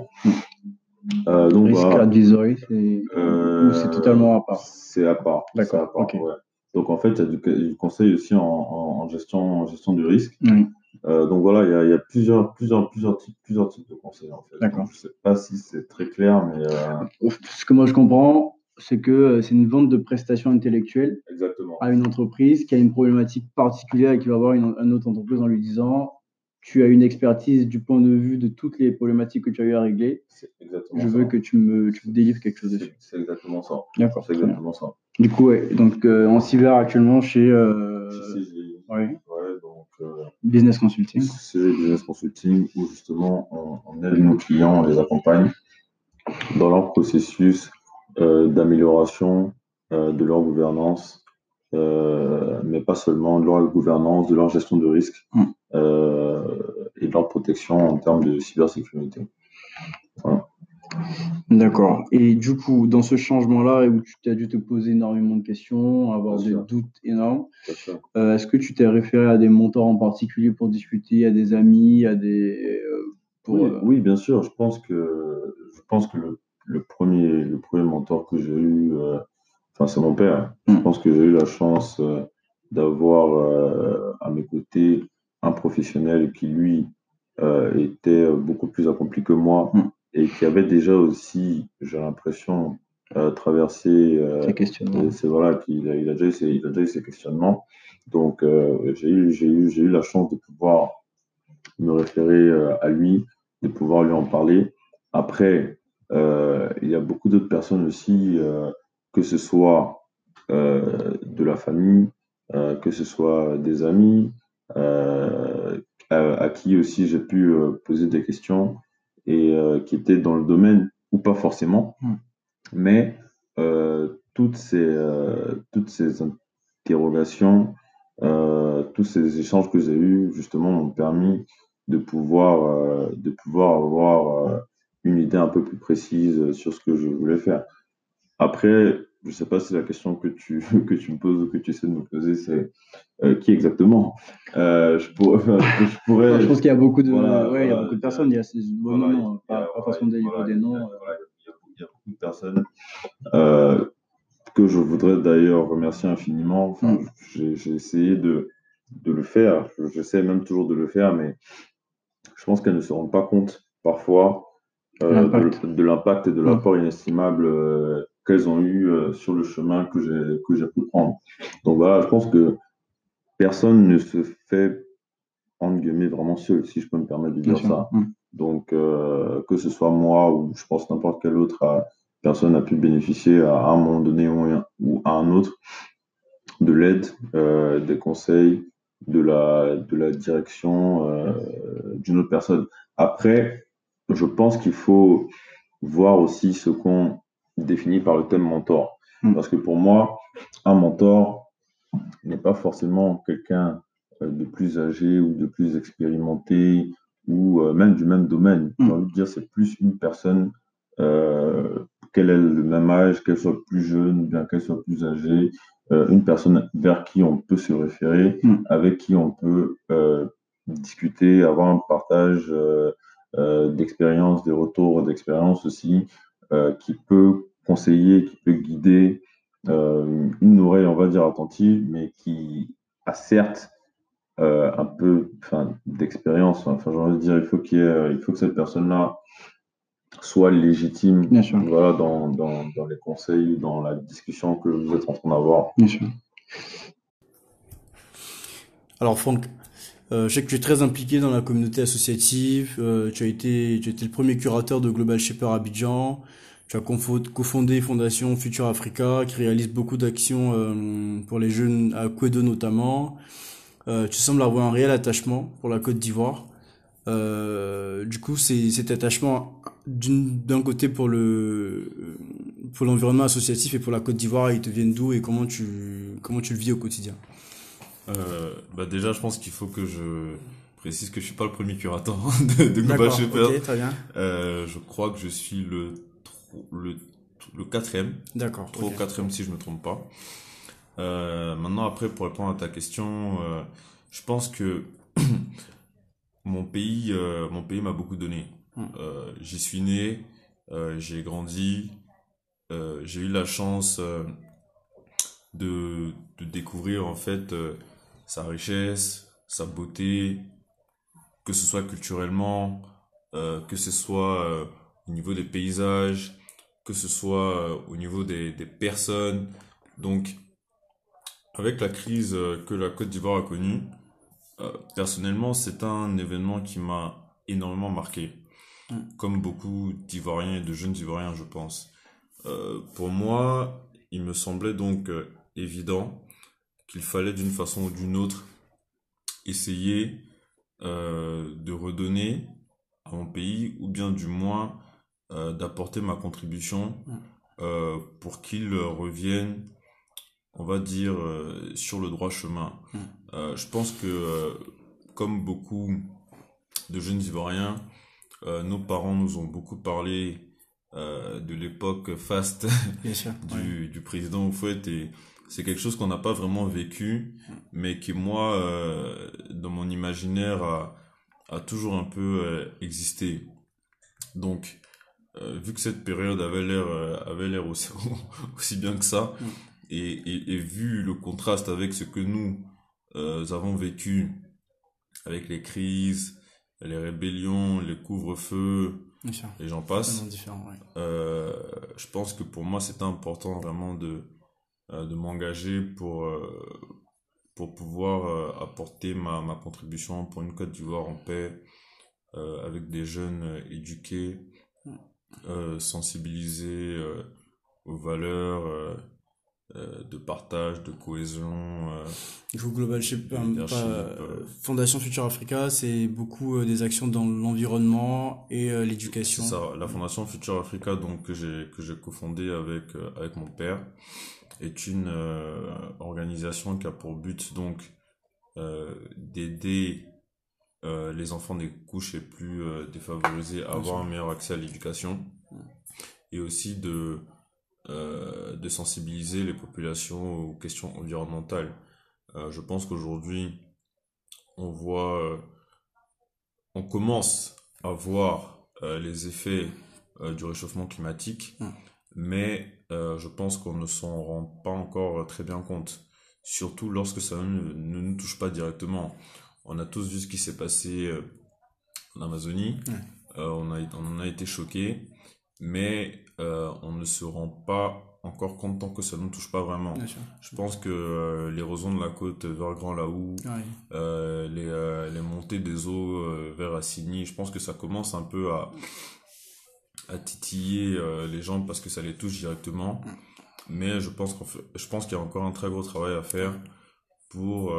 Donc Risk voilà, advisory, ou c'est totalement à part? c'est à part, c'est à D'accord, ok. part, ouais. Donc en fait, il y a du conseil aussi en gestion du risque. Oui, Donc voilà, il y a plusieurs types de conseils en fait. Donc d'accord. je sais pas si c'est très clair, mais Ce que moi je comprends, c'est que c'est une vente de prestations intellectuelles exactement, à une entreprise qui a une problématique particulière et qui va voir une autre entreprise en lui disant, tu as une expertise du point de vue de toutes les problématiques que tu as eu à régler. c'est exactement Je veux ça. que tu me délivres quelque chose dessus. C'est exactement ça. D'accord, C'est très bien. exactement ça. Du coup, ouais, donc en cyber actuellement chez Chez CGI, ouais, ouais, donc Business Consulting. c'est Business Consulting où justement on aide nos clients, on les accompagne dans leur processus d'amélioration de leur gouvernance, mais pas seulement de leur gouvernance, de leur gestion de risque Hum. et de leur protection en termes de cybersécurité. Voilà. D'accord. Et du coup, dans ce changement-là, où tu as dû te poser énormément de questions, avoir Bien des sûr, doutes énormes, bien sûr. est-ce que tu t'es référé à des mentors en particulier pour discuter, à des amis, à des pour Oui, oui, bien sûr. Je pense que le premier mentor que j'ai eu, enfin, c'est mon père. Je Hum, pense que j'ai eu la chance d'avoir à mes côtés un professionnel qui, lui, était beaucoup plus accompli que moi hum, et qui avait déjà aussi, j'ai l'impression, traversé, ces questionnements. voilà, il a déjà eu ses questionnements. Donc, j'ai eu la chance de pouvoir me référer à lui, de pouvoir lui en parler. Après, il y a beaucoup d'autres personnes aussi, que ce soit de la famille, que ce soit des amis, à qui aussi j'ai pu poser des questions et qui étaient dans le domaine ou pas forcément, Hum, mais toutes ces interrogations, tous ces échanges que j'ai eus, justement, m'ont permis de pouvoir avoir une idée un peu plus précise sur ce que je voulais faire. Après, je ne sais pas si la question que que tu me poses ou que tu essaies de me poser, c'est qui exactement? Je Enfin, je pourrais, pense qu'il y a beaucoup de, voilà, ouais, il y a voilà, beaucoup de personnes. Il y a ces, bon, non, voilà, non, pas voilà, forcément délivrer voilà, des noms. voilà, il y a beaucoup de personnes euh, que je voudrais d'ailleurs remercier infiniment. Enfin, j'ai essayé de le faire. J'essaie même toujours de le faire, mais je pense qu'elles ne se rendent pas compte parfois L'impact. de l'impact et de Mm. l'apport inestimable qu'elles ont eu sur le chemin que j'ai pu prendre. Donc voilà, je pense que personne ne se fait, entre guillemets, vraiment seul, si je peux me permettre de Bien dire sûr. ça. Donc, que ce soit moi ou je pense n'importe quelle autre personne a pu bénéficier à un moment donné ou à un autre de l'aide, des conseils, de la direction d'une autre personne. Après, je pense qu'il faut voir aussi ce qu'on définit par le thème mentor. Parce que pour moi, un mentor n'est pas forcément quelqu'un de plus âgé ou de plus expérimenté ou même du même domaine. J'ai envie de dire, c'est plus une personne, qu'elle ait le même âge, qu'elle soit plus jeune ou bien qu'elle soit plus âgée, une personne vers qui on peut se référer, avec qui on peut discuter, avoir un partage d'expérience, des retours d'expérience aussi, qui peut conseiller, qui peut guider, une oreille, on va dire, attentive, mais qui a certes un peu d'expérience. Enfin, j'ai envie de dire, il faut que cette personne-là soit légitime, Bien sûr. voilà, dans les conseils, dans la discussion que vous êtes en train d'avoir. Bien sûr. Alors Franck, je sais que tu es très impliqué dans la communauté associative. Tu as été le premier curateur de Global Shaper Abidjan. Tu as cofondé Fondation Future Africa, qui réalise beaucoup d'actions pour les jeunes à Kwedo notamment. Tu sembles avoir un réel attachement pour la Côte d'Ivoire. Du coup, cet attachement d'un côté pour l'environnement associatif et pour la Côte d'Ivoire, ils te viennent d'où et comment tu le vis au quotidien? Déjà, je pense qu'il faut que je précise que je suis pas le premier curateur de Global D'accord, Shaper. ok, très bien. Je crois que je suis le quatrième. D'accord. Trois ou quatrième si je me trompe pas. Maintenant, après, pour répondre à ta question, je pense que mon pays m'a beaucoup donné. J'y suis né, j'ai grandi, j'ai eu la chance de découvrir en fait sa richesse, sa beauté, que ce soit culturellement, que ce soit au niveau des paysages, que ce soit au niveau des personnes. Donc, avec la crise que la Côte d'Ivoire a connue, personnellement, c'est un événement qui m'a énormément marqué, comme beaucoup d'Ivoiriens et de jeunes Ivoiriens, je pense. Pour moi, il me semblait donc évident qu'il fallait d'une façon ou d'une autre essayer de redonner à mon pays, ou bien du moins d'apporter ma contribution pour qu'il revienne, on va dire, sur le droit chemin. Je pense que, comme beaucoup de jeunes Ivoiriens, nos parents nous ont beaucoup parlé de l'époque faste Bien sûr, du président Houphouët, et c'est quelque chose qu'on n'a pas vraiment vécu, mais qui, moi, dans mon imaginaire, a toujours un peu existé. Donc, vu que cette période avait l'air aussi, aussi bien que ça, et vu le contraste avec ce que nous avons vécu, avec les crises, les rébellions, les couvre-feux, et j'en passe, je pense que pour moi c'était important vraiment de m'engager pour pouvoir apporter ma contribution pour une Côte d'Ivoire en paix, avec des jeunes éduqués, sensibilisés aux valeurs de partage, de cohésion. Du coup, Global Shaper, Fondation Future Africa, c'est beaucoup des actions dans l'environnement et l'éducation. C'est ça, la Fondation Future Africa, donc, que j'ai cofondée avec mon père, est une organisation qui a pour but donc d'aider les enfants des couches les plus défavorisées à avoir un meilleur accès à l'éducation, et aussi de sensibiliser les populations aux questions environnementales. Je pense qu'aujourd'hui, on commence à voir les effets du réchauffement climatique, mais je pense qu'on ne s'en rend pas encore très bien compte. Surtout lorsque ça ne nous touche pas directement. On a tous vu ce qui s'est passé en Amazonie. Ouais. On en a été choqués, mais on ne se rend pas encore compte tant que ça ne nous touche pas vraiment. Bien sûr. Je pense que l'érosion de la côte vers Grand Laou, Ouais. les montées des eaux vers Assigny, je pense que ça commence un peu à titiller les gens parce que ça les touche directement. Mais je pense qu'il y a encore un très gros travail à faire pour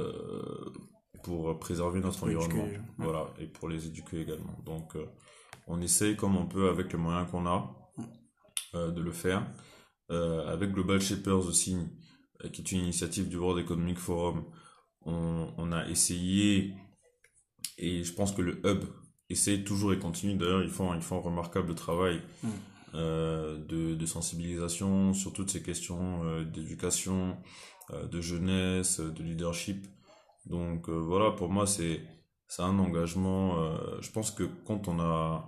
préserver notre Pour éduquer environnement. les gens. Ouais. Voilà, et pour les éduquer également. Donc, on essaye comme on peut avec les moyens qu'on a de le faire. Avec Global Shapers aussi, qui est une initiative du World Economic Forum, on a essayé, et je pense que le hub essaye toujours et continue. D'ailleurs, ils font un remarquable travail de sensibilisation sur toutes ces questions d'éducation, de jeunesse, de leadership. Donc voilà, pour moi, c'est un engagement. Je pense que quand on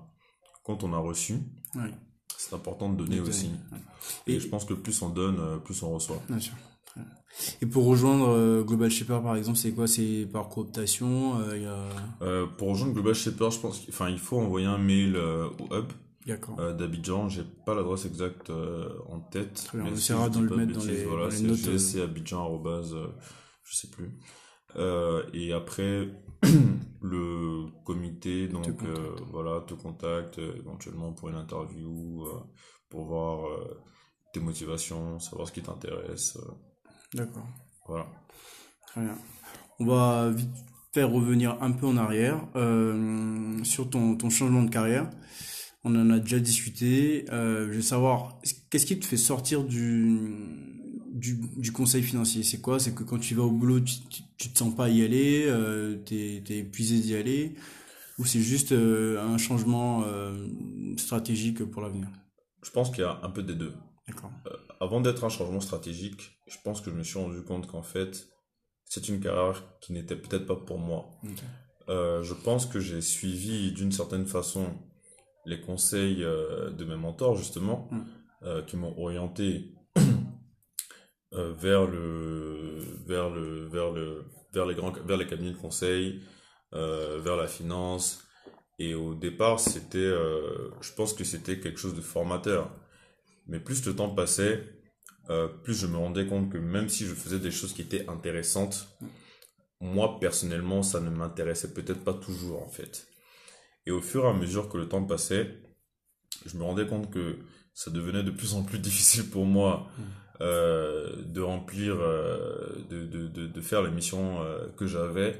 a reçu, Ouais. c'est important de donner aussi. Ouais. Et je pense que plus on donne, plus on reçoit. Bien sûr. Très bien. Et pour rejoindre Global Shaper, par exemple, c'est quoi? C'est par cooptation y a... Pour rejoindre Global Shaper, je pense qu'il faut envoyer un mail au hub D'accord. d'Abidjan. J'ai pas l'adresse exacte en tête. Très bien, on mais essaiera si de je dis le pas mettre de dans bêtises, voilà, les c'est notes. gscabidjan je sais plus. Et après, le comité donc te contacte éventuellement pour une interview, pour voir tes motivations, savoir ce qui t'intéresse. D'accord. Voilà. Très bien. On va vite faire revenir un peu en arrière sur ton changement de carrière. On en a déjà discuté. Je veux savoir, qu'est-ce qui te fait sortir du conseil financier? C'est quoi? C'est que quand tu vas au boulot, tu te sens pas y aller, t'es épuisé d'y aller, ou c'est juste un changement stratégique pour l'avenir? Je pense qu'il y a un peu des deux. D'accord. Avant d'être un changement stratégique, je pense que je me suis rendu compte qu'en fait, c'est une carrière qui n'était peut-être pas pour moi. Okay. Je pense que j'ai suivi d'une certaine façon les conseils de mes mentors, justement, qui m'ont orienté vers les cabinets de conseil, vers la finance. Et au départ, je pense que c'était quelque chose de formateur. Mais plus le temps passait, plus je me rendais compte que même si je faisais des choses qui étaient intéressantes, moi, personnellement, ça ne m'intéressait peut-être pas toujours, en fait. Et au fur et à mesure que le temps passait, je me rendais compte que ça devenait de plus en plus difficile pour moi de remplir, de faire les missions que j'avais.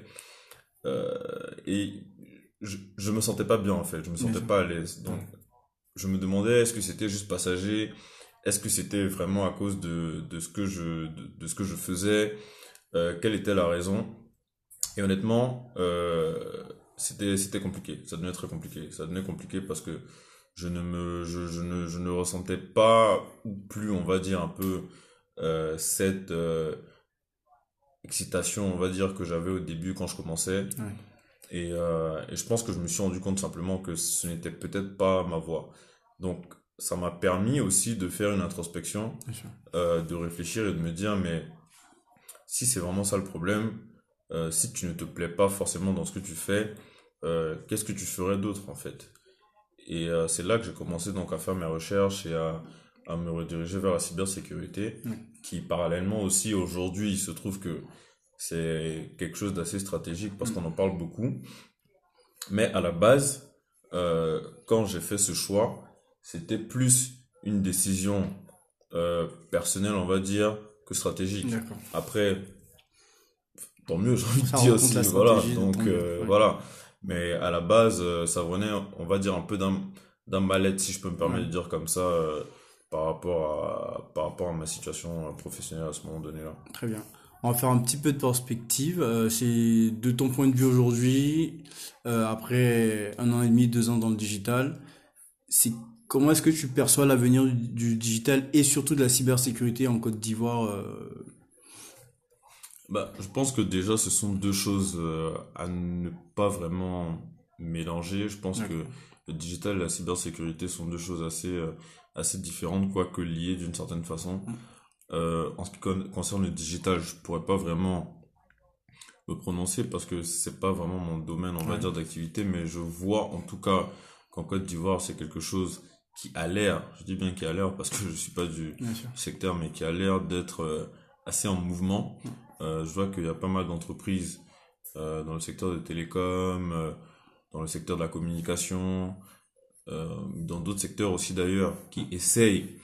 Et je me sentais pas bien, en fait. Je me sentais pas à l'aise. Donc, je me demandais, est-ce que c'était juste passager? Est-ce que c'était vraiment à cause de ce que je faisais? Quelle était la raison? Et honnêtement, c'était compliqué. Ça devenait très compliqué. Ça devenait compliqué parce que je ne ressentais pas, ou plus, on va dire, un peu cette excitation, on va dire, que j'avais au début quand je commençais. Ouais. Et je pense que je me suis rendu compte simplement que ce n'était peut-être pas ma voie. Donc, ça m'a permis aussi de faire une introspection, de réfléchir et de me dire, mais si c'est vraiment ça le problème, si tu ne te plais pas forcément dans ce que tu fais, qu'est-ce que tu ferais d'autre en fait? Et c'est là que j'ai commencé donc à faire mes recherches et à me rediriger vers la cybersécurité, qui parallèlement aussi aujourd'hui, il se trouve que c'est quelque chose d'assez stratégique parce qu'on en parle beaucoup. Mais à la base, quand j'ai fait ce choix, c'était plus une décision personnelle, on va dire, que stratégique. D'accord. Après, tant mieux, j'ai envie de dire aussi, voilà. Donc voilà. Mais à la base, ça venait, on va dire, un peu d'un mal-être, si je peux me permettre de dire comme ça, par rapport à ma situation professionnelle à ce moment donné-là. Très bien. On va faire un petit peu de perspective. C'est de ton point de vue aujourd'hui, après 1 an et demi, 2 ans dans le digital, comment est-ce que tu perçois l'avenir du digital et surtout de la cybersécurité en Côte d'Ivoire? Je pense que déjà, ce sont deux choses à ne pas vraiment mélanger. Je pense que le digital et la cybersécurité sont deux choses assez différentes, quoique liées d'une certaine façon. En ce qui concerne le digital, je pourrais pas vraiment me prononcer parce que c'est pas vraiment mon domaine, on va dire, d'activité, mais je vois en tout cas qu'en Côte d'Ivoire, c'est quelque chose qui a l'air, je dis bien qui a l'air parce que je suis pas du secteur, mais qui a l'air d'être assez en mouvement. Je vois qu'il y a pas mal d'entreprises dans le secteur des télécoms, dans le secteur de la communication, dans d'autres secteurs aussi d'ailleurs, qui essayent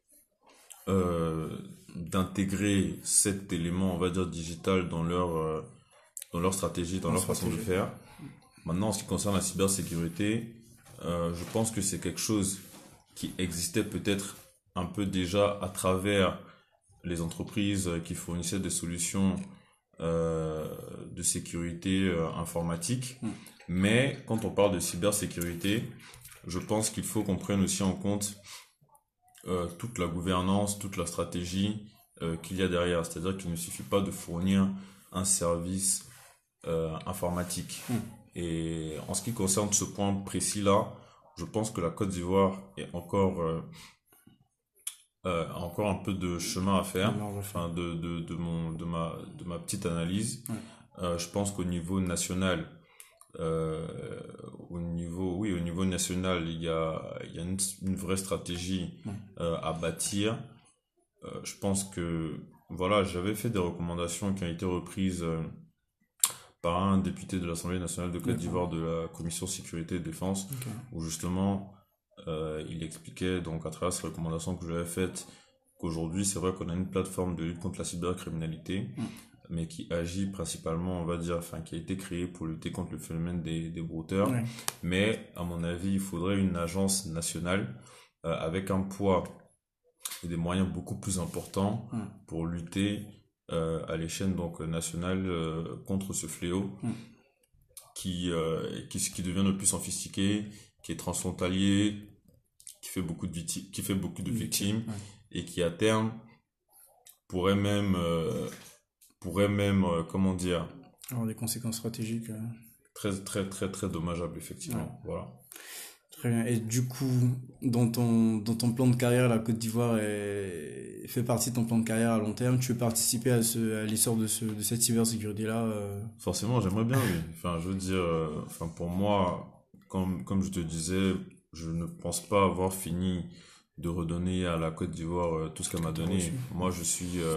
d'intégrer cet élément, on va dire, digital dans leur stratégie, dans leur façon de faire. Maintenant, en ce qui concerne la cybersécurité, je pense que c'est quelque chose qui existait peut-être un peu déjà à travers les entreprises qui fournissaient des solutions de sécurité informatique. Mais quand on parle de cybersécurité, je pense qu'il faut qu'on prenne aussi en compte toute la gouvernance, toute la stratégie qu'il y a derrière. C'est-à-dire qu'il ne suffit pas de fournir un service informatique. Et en ce qui concerne ce point précis-là, je pense que la Côte d'Ivoire est encore un peu de chemin à faire, enfin de ma petite analyse. Je pense qu'au niveau national, au niveau national, il y a une vraie stratégie à bâtir. Je pense que voilà, j'avais fait des recommandations qui ont été reprises par un député de l'Assemblée nationale de Côte d'Ivoire de la commission sécurité et défense, où justement il expliquait donc à travers ces recommandations que j'avais faites qu'aujourd'hui c'est vrai qu'on a une plateforme de lutte contre la cybercriminalité, mais qui agit principalement, on va dire, enfin qui a été créée pour lutter contre le phénomène des brouteurs. Mais à mon avis, il faudrait une agence nationale avec un poids et des moyens beaucoup plus importants pour lutter à l'échelle donc nationale contre ce fléau qui devient de plus sophistiqué, qui est transfrontalier, qui fait beaucoup de victimes et qui à terme pourrait même comment dire, avoir des conséquences stratégiques très très très très dommageables effectivement. Voilà. Très bien. Et du coup, dans ton plan de carrière, la Côte d'Ivoire fait partie de ton plan de carrière à long terme. Tu veux participer à l'essor de cette cybersécurité-là Forcément, j'aimerais bien, oui. Enfin, je veux dire, pour moi, comme je te disais, je ne pense pas avoir fini de redonner à la Côte d'Ivoire tout ce qu'elle m'a donné. Moi, je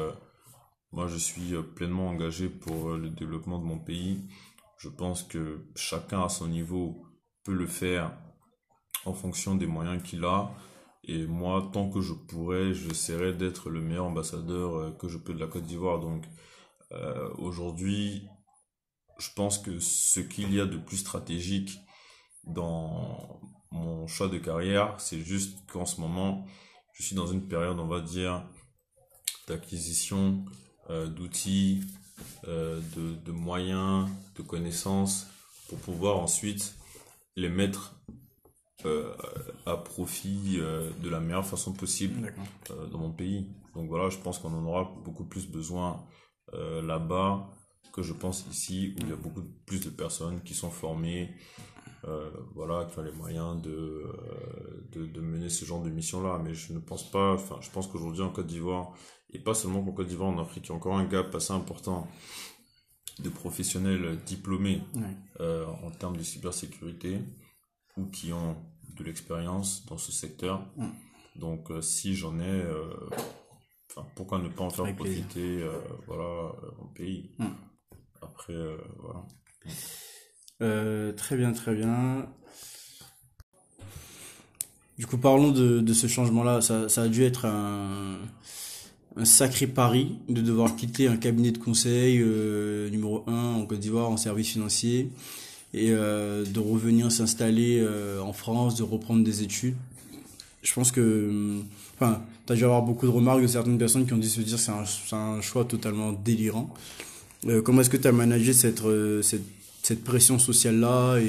suis pleinement engagé pour le développement de mon pays. Je pense que chacun à son niveau peut le faire en fonction des moyens qu'il a. Et moi, tant que je pourrai, j'essaierai d'être le meilleur ambassadeur que je peux de la Côte d'Ivoire. Donc, aujourd'hui, je pense que ce qu'il y a de plus stratégique dans mon choix de carrière, c'est juste qu'en ce moment, je suis dans une période, on va dire, d'acquisition d'outils, de moyens, de connaissances, pour pouvoir ensuite les mettre à profit de la meilleure façon possible dans mon pays. Donc voilà, je pense qu'on en aura beaucoup plus besoin là-bas que je pense ici, où il y a beaucoup plus de personnes qui sont formées, qui ont les moyens de mener ce genre de mission-là. Mais je ne pense pas, je pense qu'aujourd'hui en Côte d'Ivoire, et pas seulement qu'en Côte d'Ivoire, en Afrique, il y a encore un gap assez important de professionnels diplômés en termes de cybersécurité, ou qui ont de l'expérience dans ce secteur. Donc si j'en ai, pourquoi ne pas en faire profiter mon pays. Après, voilà. Très bien, très bien. Du coup, parlons de ce changement-là. Ça a dû être un sacré pari de devoir quitter un cabinet de conseil numéro 1 en Côte d'Ivoire en services financiers et de revenir s'installer en France, de reprendre des études. Je pense que t'as dû avoir beaucoup de remarques de certaines personnes qui ont dû se dire que c'est un choix totalement délirant. Comment est-ce que tu as managé cette pression sociale-là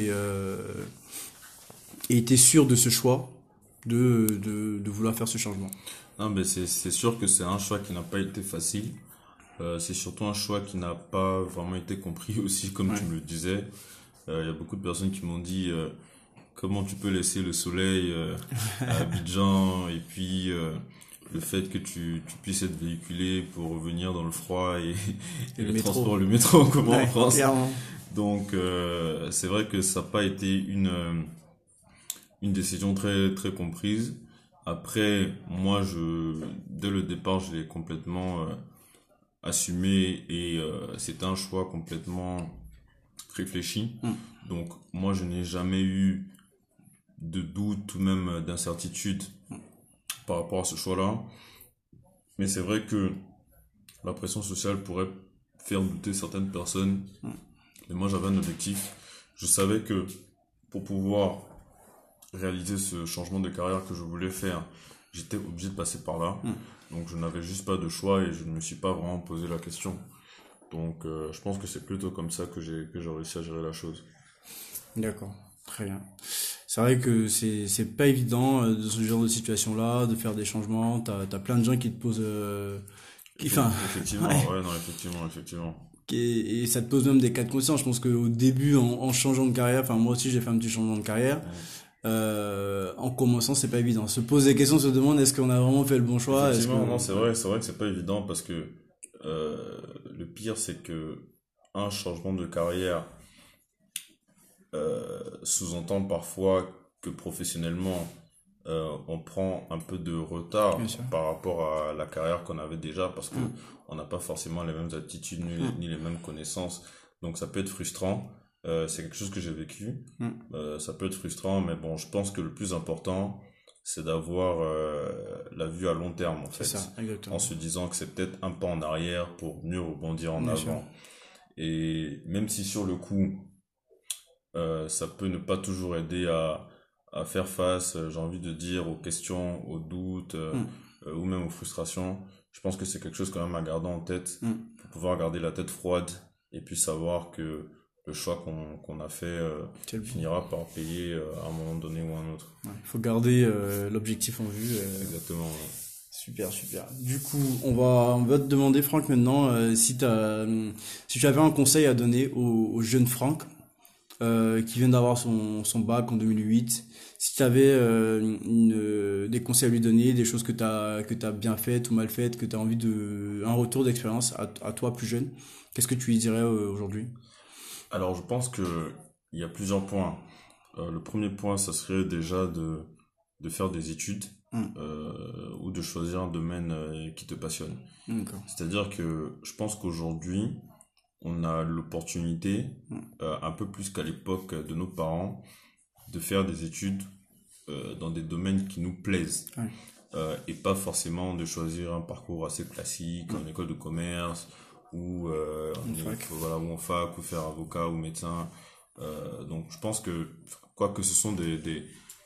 et t'es sûr de ce choix de vouloir faire ce changement? Non, mais c'est sûr que c'est un choix qui n'a pas été facile. C'est surtout un choix qui n'a pas vraiment été compris aussi, comme tu me le disais. Il y a beaucoup de personnes qui m'ont dit comment tu peux laisser le soleil à Abidjan et puis le fait que tu puisses être véhiculé pour revenir dans le froid et le le métro. transport, le métro en commun en Ouais, France. clairement. Donc c'est vrai que ça n'a pas été une décision très très comprise. Après, moi, dès le départ, je l'ai complètement assumé et c'était un choix complètement réfléchi. Donc, moi, je n'ai jamais eu de doute ou même d'incertitude par rapport à ce choix-là. Mais c'est vrai que la pression sociale pourrait faire douter certaines personnes. Mais moi, j'avais un objectif. Je savais que pour pouvoir réaliser ce changement de carrière que je voulais faire, j'étais obligé de passer par là. Donc, je n'avais juste pas de choix et je ne me suis pas vraiment posé la question. Donc, je pense que c'est plutôt comme ça que j'ai réussi à gérer la chose. D'accord, très bien. C'est vrai que c'est pas évident de ce genre de situation-là, de faire des changements. T'as plein de gens qui te posent... Effectivement, ouais. ouais, non, effectivement. Et ça te pose même des cas de conscience. Je pense qu'au début, en changeant de carrière, enfin moi aussi j'ai fait un petit changement de carrière. En commençant, c'est pas évident. Se pose des questions, se demande est-ce qu'on a vraiment fait le bon choix. Effectivement, non, c'est vrai que c'est pas évident parce que le pire, c'est que un changement de carrière sous-entend parfois que professionnellement, on prend un peu de retard par rapport à la carrière qu'on avait déjà parce que on n'a pas forcément les mêmes aptitudes ni les mêmes connaissances. Donc ça peut être frustrant. C'est quelque chose que j'ai vécu. Ça peut être frustrant, mais bon, je pense que le plus important, c'est d'avoir la vue à long terme, en fait. C'est ça, exactement. En se disant que c'est peut-être un pas en arrière pour mieux rebondir en Bien avant. sûr. Et même si sur le coup, ça peut ne pas toujours aider à faire face, j'ai envie de dire, aux questions, aux doutes, ou même aux frustrations, je pense que c'est quelque chose quand même à garder en tête pour pouvoir garder la tête froide et puis savoir que le choix qu'on a fait finira par payer à un moment donné ou à un autre. Il faut garder l'objectif en vue. Exactement. Ouais. Super. Du coup, on va te demander, Franck, maintenant, si tu avais un conseil à donner au jeune Franck qui vient d'avoir son bac en 2008. Si tu avais des conseils à lui donner, des choses que t'as bien faites ou mal faites, que tu as envie un retour d'expérience à toi plus jeune, qu'est-ce que tu lui dirais aujourd'hui? Alors, je pense que il y a plusieurs points. Le premier point, ça serait déjà de faire des études ou de choisir un domaine qui te passionne. C'est-à-dire que je pense qu'aujourd'hui, on a l'opportunité, un peu plus qu'à l'époque de nos parents, de faire des études dans des domaines qui nous plaisent. Et pas forcément de choisir un parcours assez classique en école de commerce ou en fac ou faire avocat ou médecin. Donc je pense que quoique ce sont des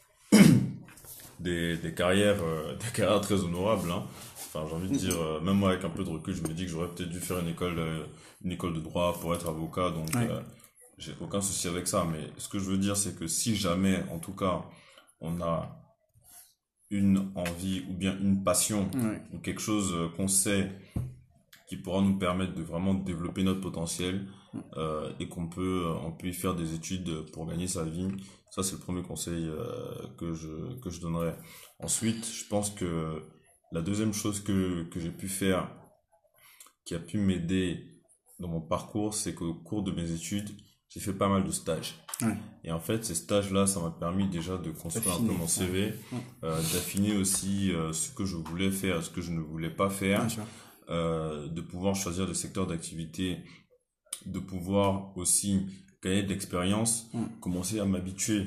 carrières très honorables, hein. Enfin, j'ai envie de dire, même moi avec un peu de recul, je me dis que j'aurais peut-être dû faire une école de droit pour être avocat, donc j'ai aucun souci avec ça. Mais ce que je veux dire, c'est que si jamais, en tout cas, on a une envie ou bien une passion ou quelque chose qu'on sait qui pourra nous permettre de vraiment développer notre potentiel et on peut y faire des études pour gagner sa vie. Ça, c'est le premier conseil que je donnerais. Ensuite, je pense que la deuxième chose que j'ai pu faire, qui a pu m'aider dans mon parcours, c'est qu'au cours de mes études, j'ai fait pas mal de stages. Et en fait, ces stages-là, ça m'a permis déjà de construire un peu mon CV, d'affiner aussi ce que je voulais faire, ce que je ne voulais pas faire, de pouvoir choisir des secteurs d'activité, de pouvoir aussi gagner de l'expérience, commencer à m'habituer,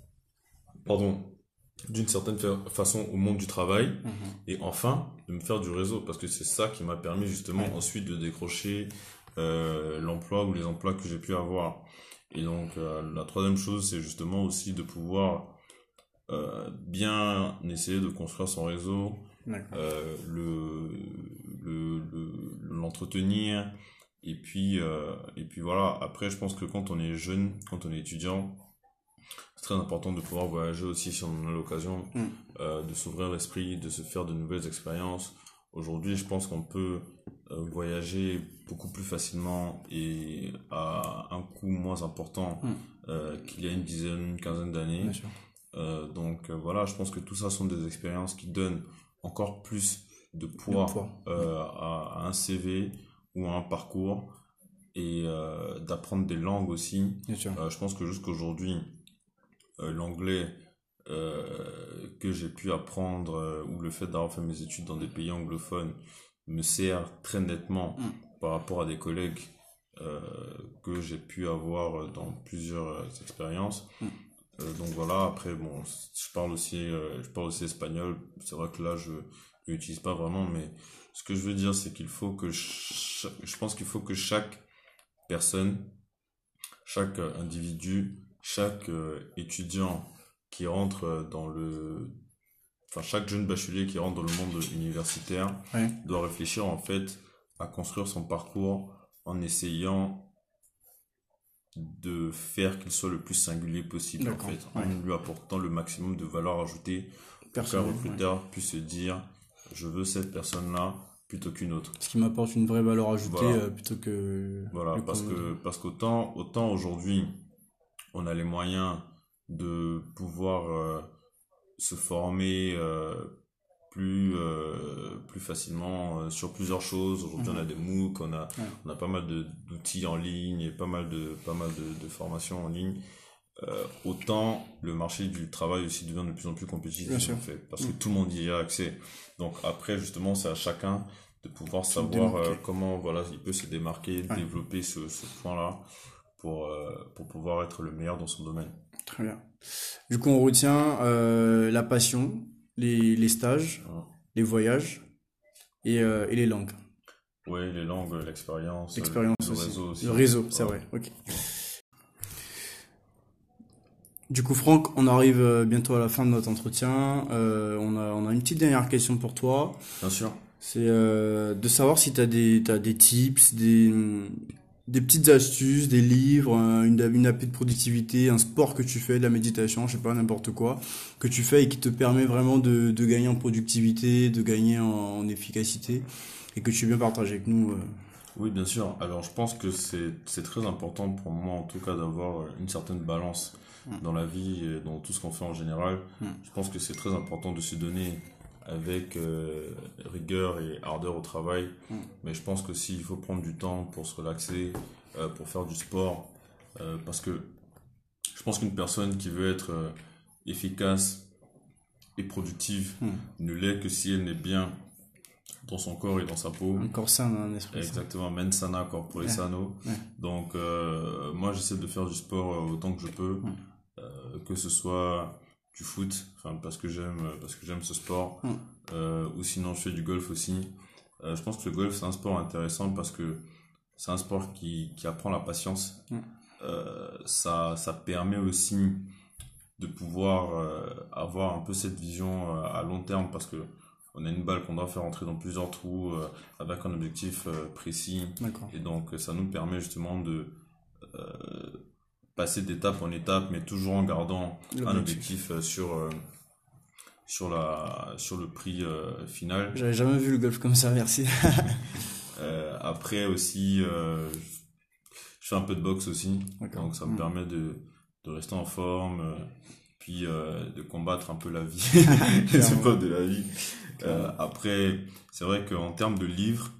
d'une certaine façon au monde du travail, et enfin de me faire du réseau, parce que c'est ça qui m'a permis justement ensuite de décrocher l'emploi ou les emplois que j'ai pu avoir. Et donc la troisième chose, c'est justement aussi de pouvoir bien essayer de construire son réseau, l'entretenir, et puis voilà. Après, je pense que quand on est jeune, quand on est étudiant, c'est très important de pouvoir voyager aussi si on a l'occasion, de s'ouvrir l'esprit, de se faire de nouvelles expériences. Aujourd'hui, je pense qu'on peut voyager beaucoup plus facilement et à un coût moins important qu'il y a une quinzaine d'années. Bien sûr. Donc voilà, je pense que tout ça sont des expériences qui donnent encore plus de poids, à un CV ou à un parcours, et d'apprendre des langues aussi. Bien sûr. Je pense que jusqu'aujourd'hui, l'anglais que j'ai pu apprendre, ou le fait d'avoir fait mes études dans des pays anglophones, me sert très nettement par rapport à des collègues que j'ai pu avoir dans plusieurs expériences. Donc voilà, après bon, je parle aussi espagnol. C'est vrai que là je l'utilise pas vraiment, mais ce que je veux dire, c'est qu'il faut que je pense qu'il faut que chaque personne, chaque individu, chaque étudiant qui rentre chaque jeune bachelier qui rentre dans le monde universitaire Ouais. doit réfléchir en fait à construire son parcours en essayant de faire qu'il soit le plus singulier possible, en D'accord, fait, ouais. en lui apportant le maximum de valeur ajoutée pour qu'un Personnel, recruteur puisse se dire je veux cette personne-là plutôt qu'une autre. Ce qui m'apporte une vraie valeur ajoutée, Voilà. plutôt que Voilà, le parce qu'autant aujourd'hui on a les moyens de pouvoir se former plus facilement sur plusieurs choses. Aujourd'hui, on a des MOOC, on a pas mal d'outils en ligne et pas mal de formations en ligne. Autant le marché du travail aussi devient de plus en plus compétitif, Bien sûr. en fait, parce que tout le monde y a accès. Donc après, justement, c'est à chacun de pouvoir savoir comment il peut se démarquer, développer ce point-là pour pouvoir être le meilleur dans son domaine. Très bien. Du coup, on retient la passion, les stages, les voyages et les langues. Oui, les langues, l'expérience, L'expérience le aussi. réseau aussi. Le réseau, c'est vrai. Ok. Du coup, Franck, on arrive bientôt à la fin de notre entretien. On a une petite dernière question pour toi. Bien sûr. C'est de savoir si t'as des tips, des petites astuces, des livres, une appli de productivité, un sport que tu fais, de la méditation, je sais pas, n'importe quoi, que tu fais et qui te permet vraiment de gagner en productivité, de gagner en efficacité, et que tu veux bien partager avec nous. Oui, bien sûr. Alors, je pense que c'est très important pour moi, en tout cas, d'avoir une certaine balance dans la vie et dans tout ce qu'on fait en général. Je pense que c'est très important de se donner avec rigueur et ardeur au travail. Mais je pense qu'aussi, il faut prendre du temps pour se relaxer, pour faire du sport. Parce que je pense qu'une personne qui veut être efficace et productive ne l'est que si elle n'est bien dans son corps et dans sa peau. Un corps sain, un esprit sain. Exactement, mens sana corpore sano. Donc moi j'essaie de faire du sport autant que je peux, que ce soit du foot, parce que j'aime ce sport, ou sinon je fais du golf aussi. Je pense que le golf c'est un sport intéressant parce que c'est un sport qui apprend la patience. Ça permet aussi de pouvoir avoir un peu cette vision à long terme, parce que on a une balle qu'on doit faire entrer dans plusieurs trous avec un objectif précis. D'accord. Et donc ça nous permet justement de passer d'étape en étape, mais toujours en gardant un objectif sur le prix final. J'avais jamais vu le golf comme ça, merci. Après aussi, je fais un peu de boxe aussi. D'accord. Donc ça me permet de rester en forme, puis de combattre un peu la vie, les épreuves de la vie. Après, c'est vrai qu'en termes de livres,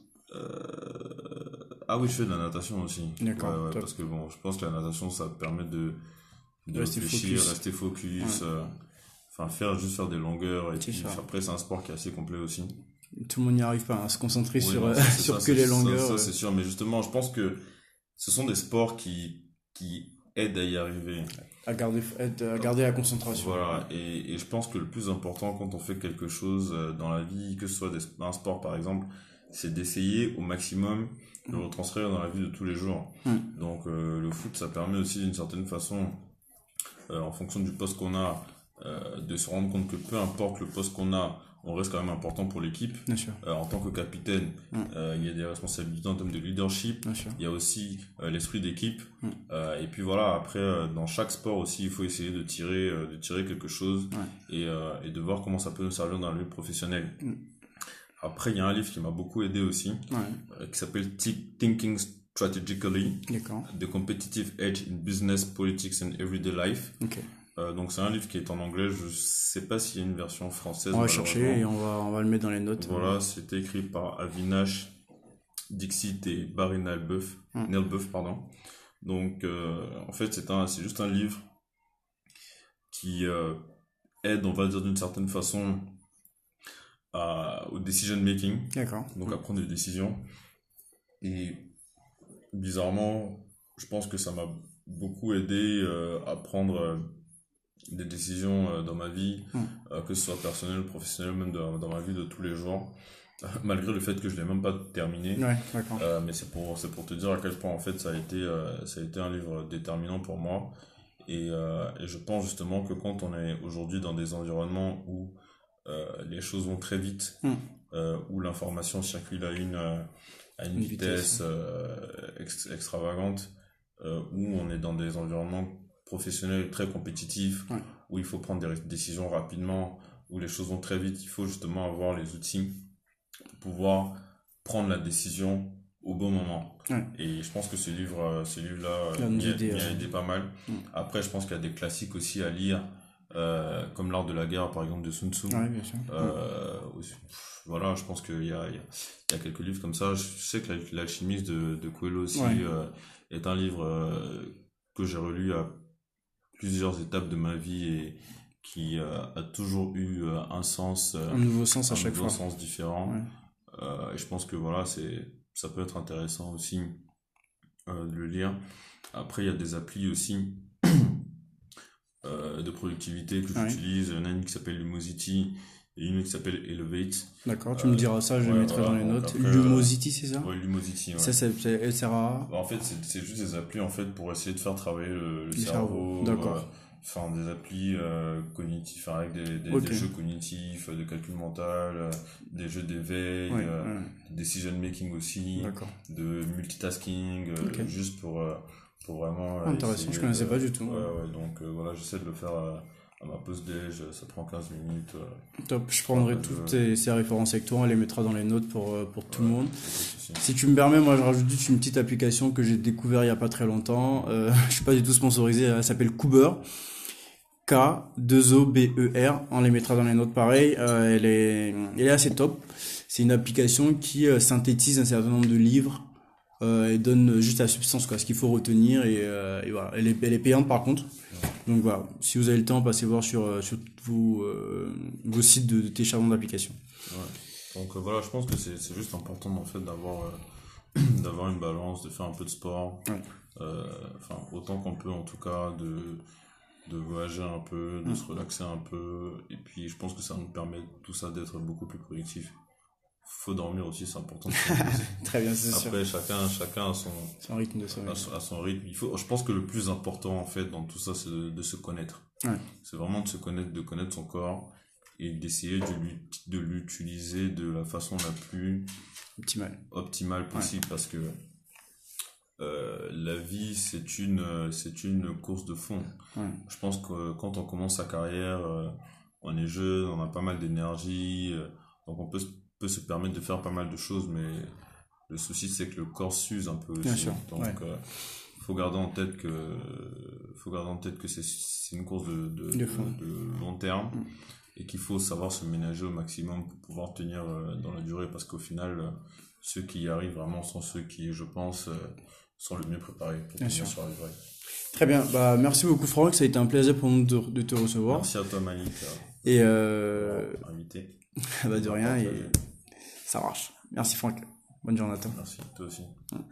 ah oui, je fais de la natation aussi. D'accord. Parce que bon, je pense que la natation, ça te permet de réfléchir, rester focus, faire des longueurs. Et puis après, c'est un sport qui est assez complet aussi. Tout le monde n'y arrive pas à se concentrer sur les longueurs. Ça, c'est sûr, mais justement, je pense que ce sont des sports qui aident à y arriver. À garder la concentration. Voilà, et je pense que le plus important quand on fait quelque chose dans la vie, que ce soit un sport par exemple, c'est d'essayer au maximum de le retranscrire dans la vie de tous les jours. Donc le foot, ça permet aussi d'une certaine façon, en fonction du poste qu'on a, de se rendre compte que peu importe le poste qu'on a, on reste quand même important pour l'équipe. Bien sûr. En tant que capitaine, il y a des responsabilités en termes de leadership. Bien sûr. Il y a aussi l'esprit d'équipe. Et puis voilà, après, dans chaque sport aussi, il faut essayer de tirer quelque chose et de voir comment ça peut nous servir dans la vie professionnelle. Après, il y a un livre qui m'a beaucoup aidé aussi, qui s'appelle Thinking Strategically, D'accord. The Competitive Edge in Business, Politics and Everyday Life. Ok. Donc c'est un livre qui est en anglais, je sais pas s'il y a une version française. On va chercher et on va le mettre dans les notes. Voilà, c'était écrit par Avinash Dixit et Barry Nelbeuf, pardon. Donc en fait c'est juste un livre qui aide, on va dire d'une certaine façon, au decision making. D'accord. Donc à prendre des décisions. Et bizarrement, je pense que ça m'a beaucoup aidé à prendre des décisions dans ma vie, que ce soit personnelle ou professionnelle, même dans ma vie de tous les jours, malgré le fait que je l'ai même pas terminé. Ouais, d'accord. Mais c'est pour te dire à quel point en fait ça a été un livre déterminant pour moi. Et je pense justement que quand on est aujourd'hui dans des environnements où les choses vont très vite, où l'information circule à une vitesse extravagante, où on est dans des environnements professionnels très compétitifs, où il faut prendre des décisions rapidement, où les choses vont très vite, il faut justement avoir les outils pour pouvoir prendre la décision au bon moment. Et je pense que ce livre-là m'a aidé pas mal. Après, je pense qu'il y a des classiques aussi à lire, comme L'Art de la guerre, par exemple, de Sun Tzu. Ouais, bien sûr. Voilà, je pense qu'il y a quelques livres comme ça. Je sais que L'Alchimiste de Coelho aussi est un livre que j'ai relu à plusieurs étapes de ma vie et qui a toujours eu un sens, un nouveau sens à chaque fois. Un nouveau sens différent. Et je pense que voilà, ça peut être intéressant aussi de le lire. Après, il y a des applis aussi de productivité que j'utilise. Il y en a une qui s'appelle Lumosity et une qui s'appelle Elevate. D'accord, tu me diras ça, je le mettrai dans les notes. Après, Lumosity, c'est ça? Ouais, Lumosity. Ouais. Ça, elle sert à... En fait, c'est juste des applis en fait, pour essayer de faire travailler le cerveau. D'accord. Enfin, des applis cognitifs, avec des jeux cognitifs, de calcul mental, des jeux d'éveil, de decision making aussi, de multitasking, juste pour vraiment... intéressant, je connaissais pas du tout. Donc voilà, j'essaie de le faire à ma pause déj, ça prend 15 minutes. Top, je prendrai toutes ces références avec toi, on les mettra dans les notes pour tout le monde. Si tu me permets, moi je rajoute juste une petite application que j'ai découvert il y a pas très longtemps. Je suis pas du tout sponsorisé, elle s'appelle Coober. K2OBER, on les mettra dans les notes pareil. Elle est assez top. C'est une application qui synthétise un certain nombre de livres et donne juste la substance, ce qu'il faut retenir, et voilà. Elle est payante par contre. Donc voilà, si vous avez le temps, passez voir sur vos sites de téléchargement d'applications. Donc voilà, je pense que c'est juste important en fait d'avoir une balance, de faire un peu de sport, autant qu'on peut en tout cas, de voyager un peu, de se relaxer un peu, et puis je pense que ça nous permet tout ça d'être beaucoup plus productif. Faut dormir aussi, c'est important de se reposer. Très bien, c'est sûr. Après, chacun a son rythme de sommeil. À son rythme. Je pense que le plus important en fait dans tout ça, c'est de se connaître. C'est vraiment de se connaître, de connaître son corps et d'essayer de l'utiliser de la façon la plus optimale possible, parce que la vie c'est une course de fond. Je pense que quand on commence sa carrière, on est jeune, on a pas mal d'énergie, donc on peut se permettre de faire pas mal de choses, mais le souci c'est que le corps s'use un peu aussi. Bien sûr. Donc faut garder en tête que c'est une course de long terme, et qu'il faut savoir se ménager au maximum pour pouvoir tenir dans la durée, parce qu'au final ceux qui y arrivent vraiment sont ceux qui, je pense, sont le mieux préparés pour tenir sur la durée. Très bien, merci beaucoup Franck, ça a été un plaisir pour nous de te recevoir. Merci à toi Malik et invité. De rien, et ça marche. Merci Franck, bonne journée à toi. Merci, toi aussi.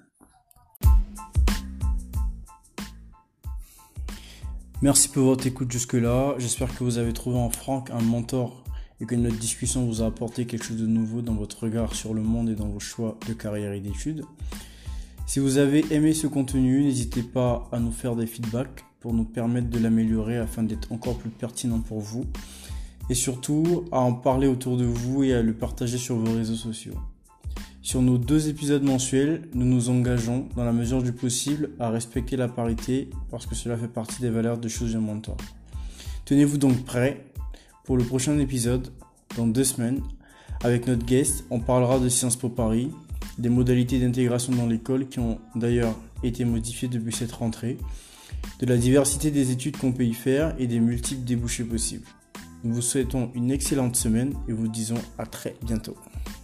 Merci pour votre écoute jusque-là. J'espère que vous avez trouvé en Franck un mentor et que notre discussion vous a apporté quelque chose de nouveau dans votre regard sur le monde et dans vos choix de carrière et d'études. Si vous avez aimé ce contenu, n'hésitez pas à nous faire des feedbacks pour nous permettre de l'améliorer afin d'être encore plus pertinent pour vous. Et surtout, à en parler autour de vous et à le partager sur vos réseaux sociaux. Sur nos 2 épisodes mensuels, nous nous engageons, dans la mesure du possible, à respecter la parité, parce que cela fait partie des valeurs de Choose Your Mentor. Tenez-vous donc prêts pour le prochain épisode, dans 2 semaines. Avec notre guest, on parlera de Sciences Po Paris, des modalités d'intégration dans l'école qui ont d'ailleurs été modifiées depuis cette rentrée, de la diversité des études qu'on peut y faire et des multiples débouchés possibles. Nous vous souhaitons une excellente semaine et vous disons à très bientôt.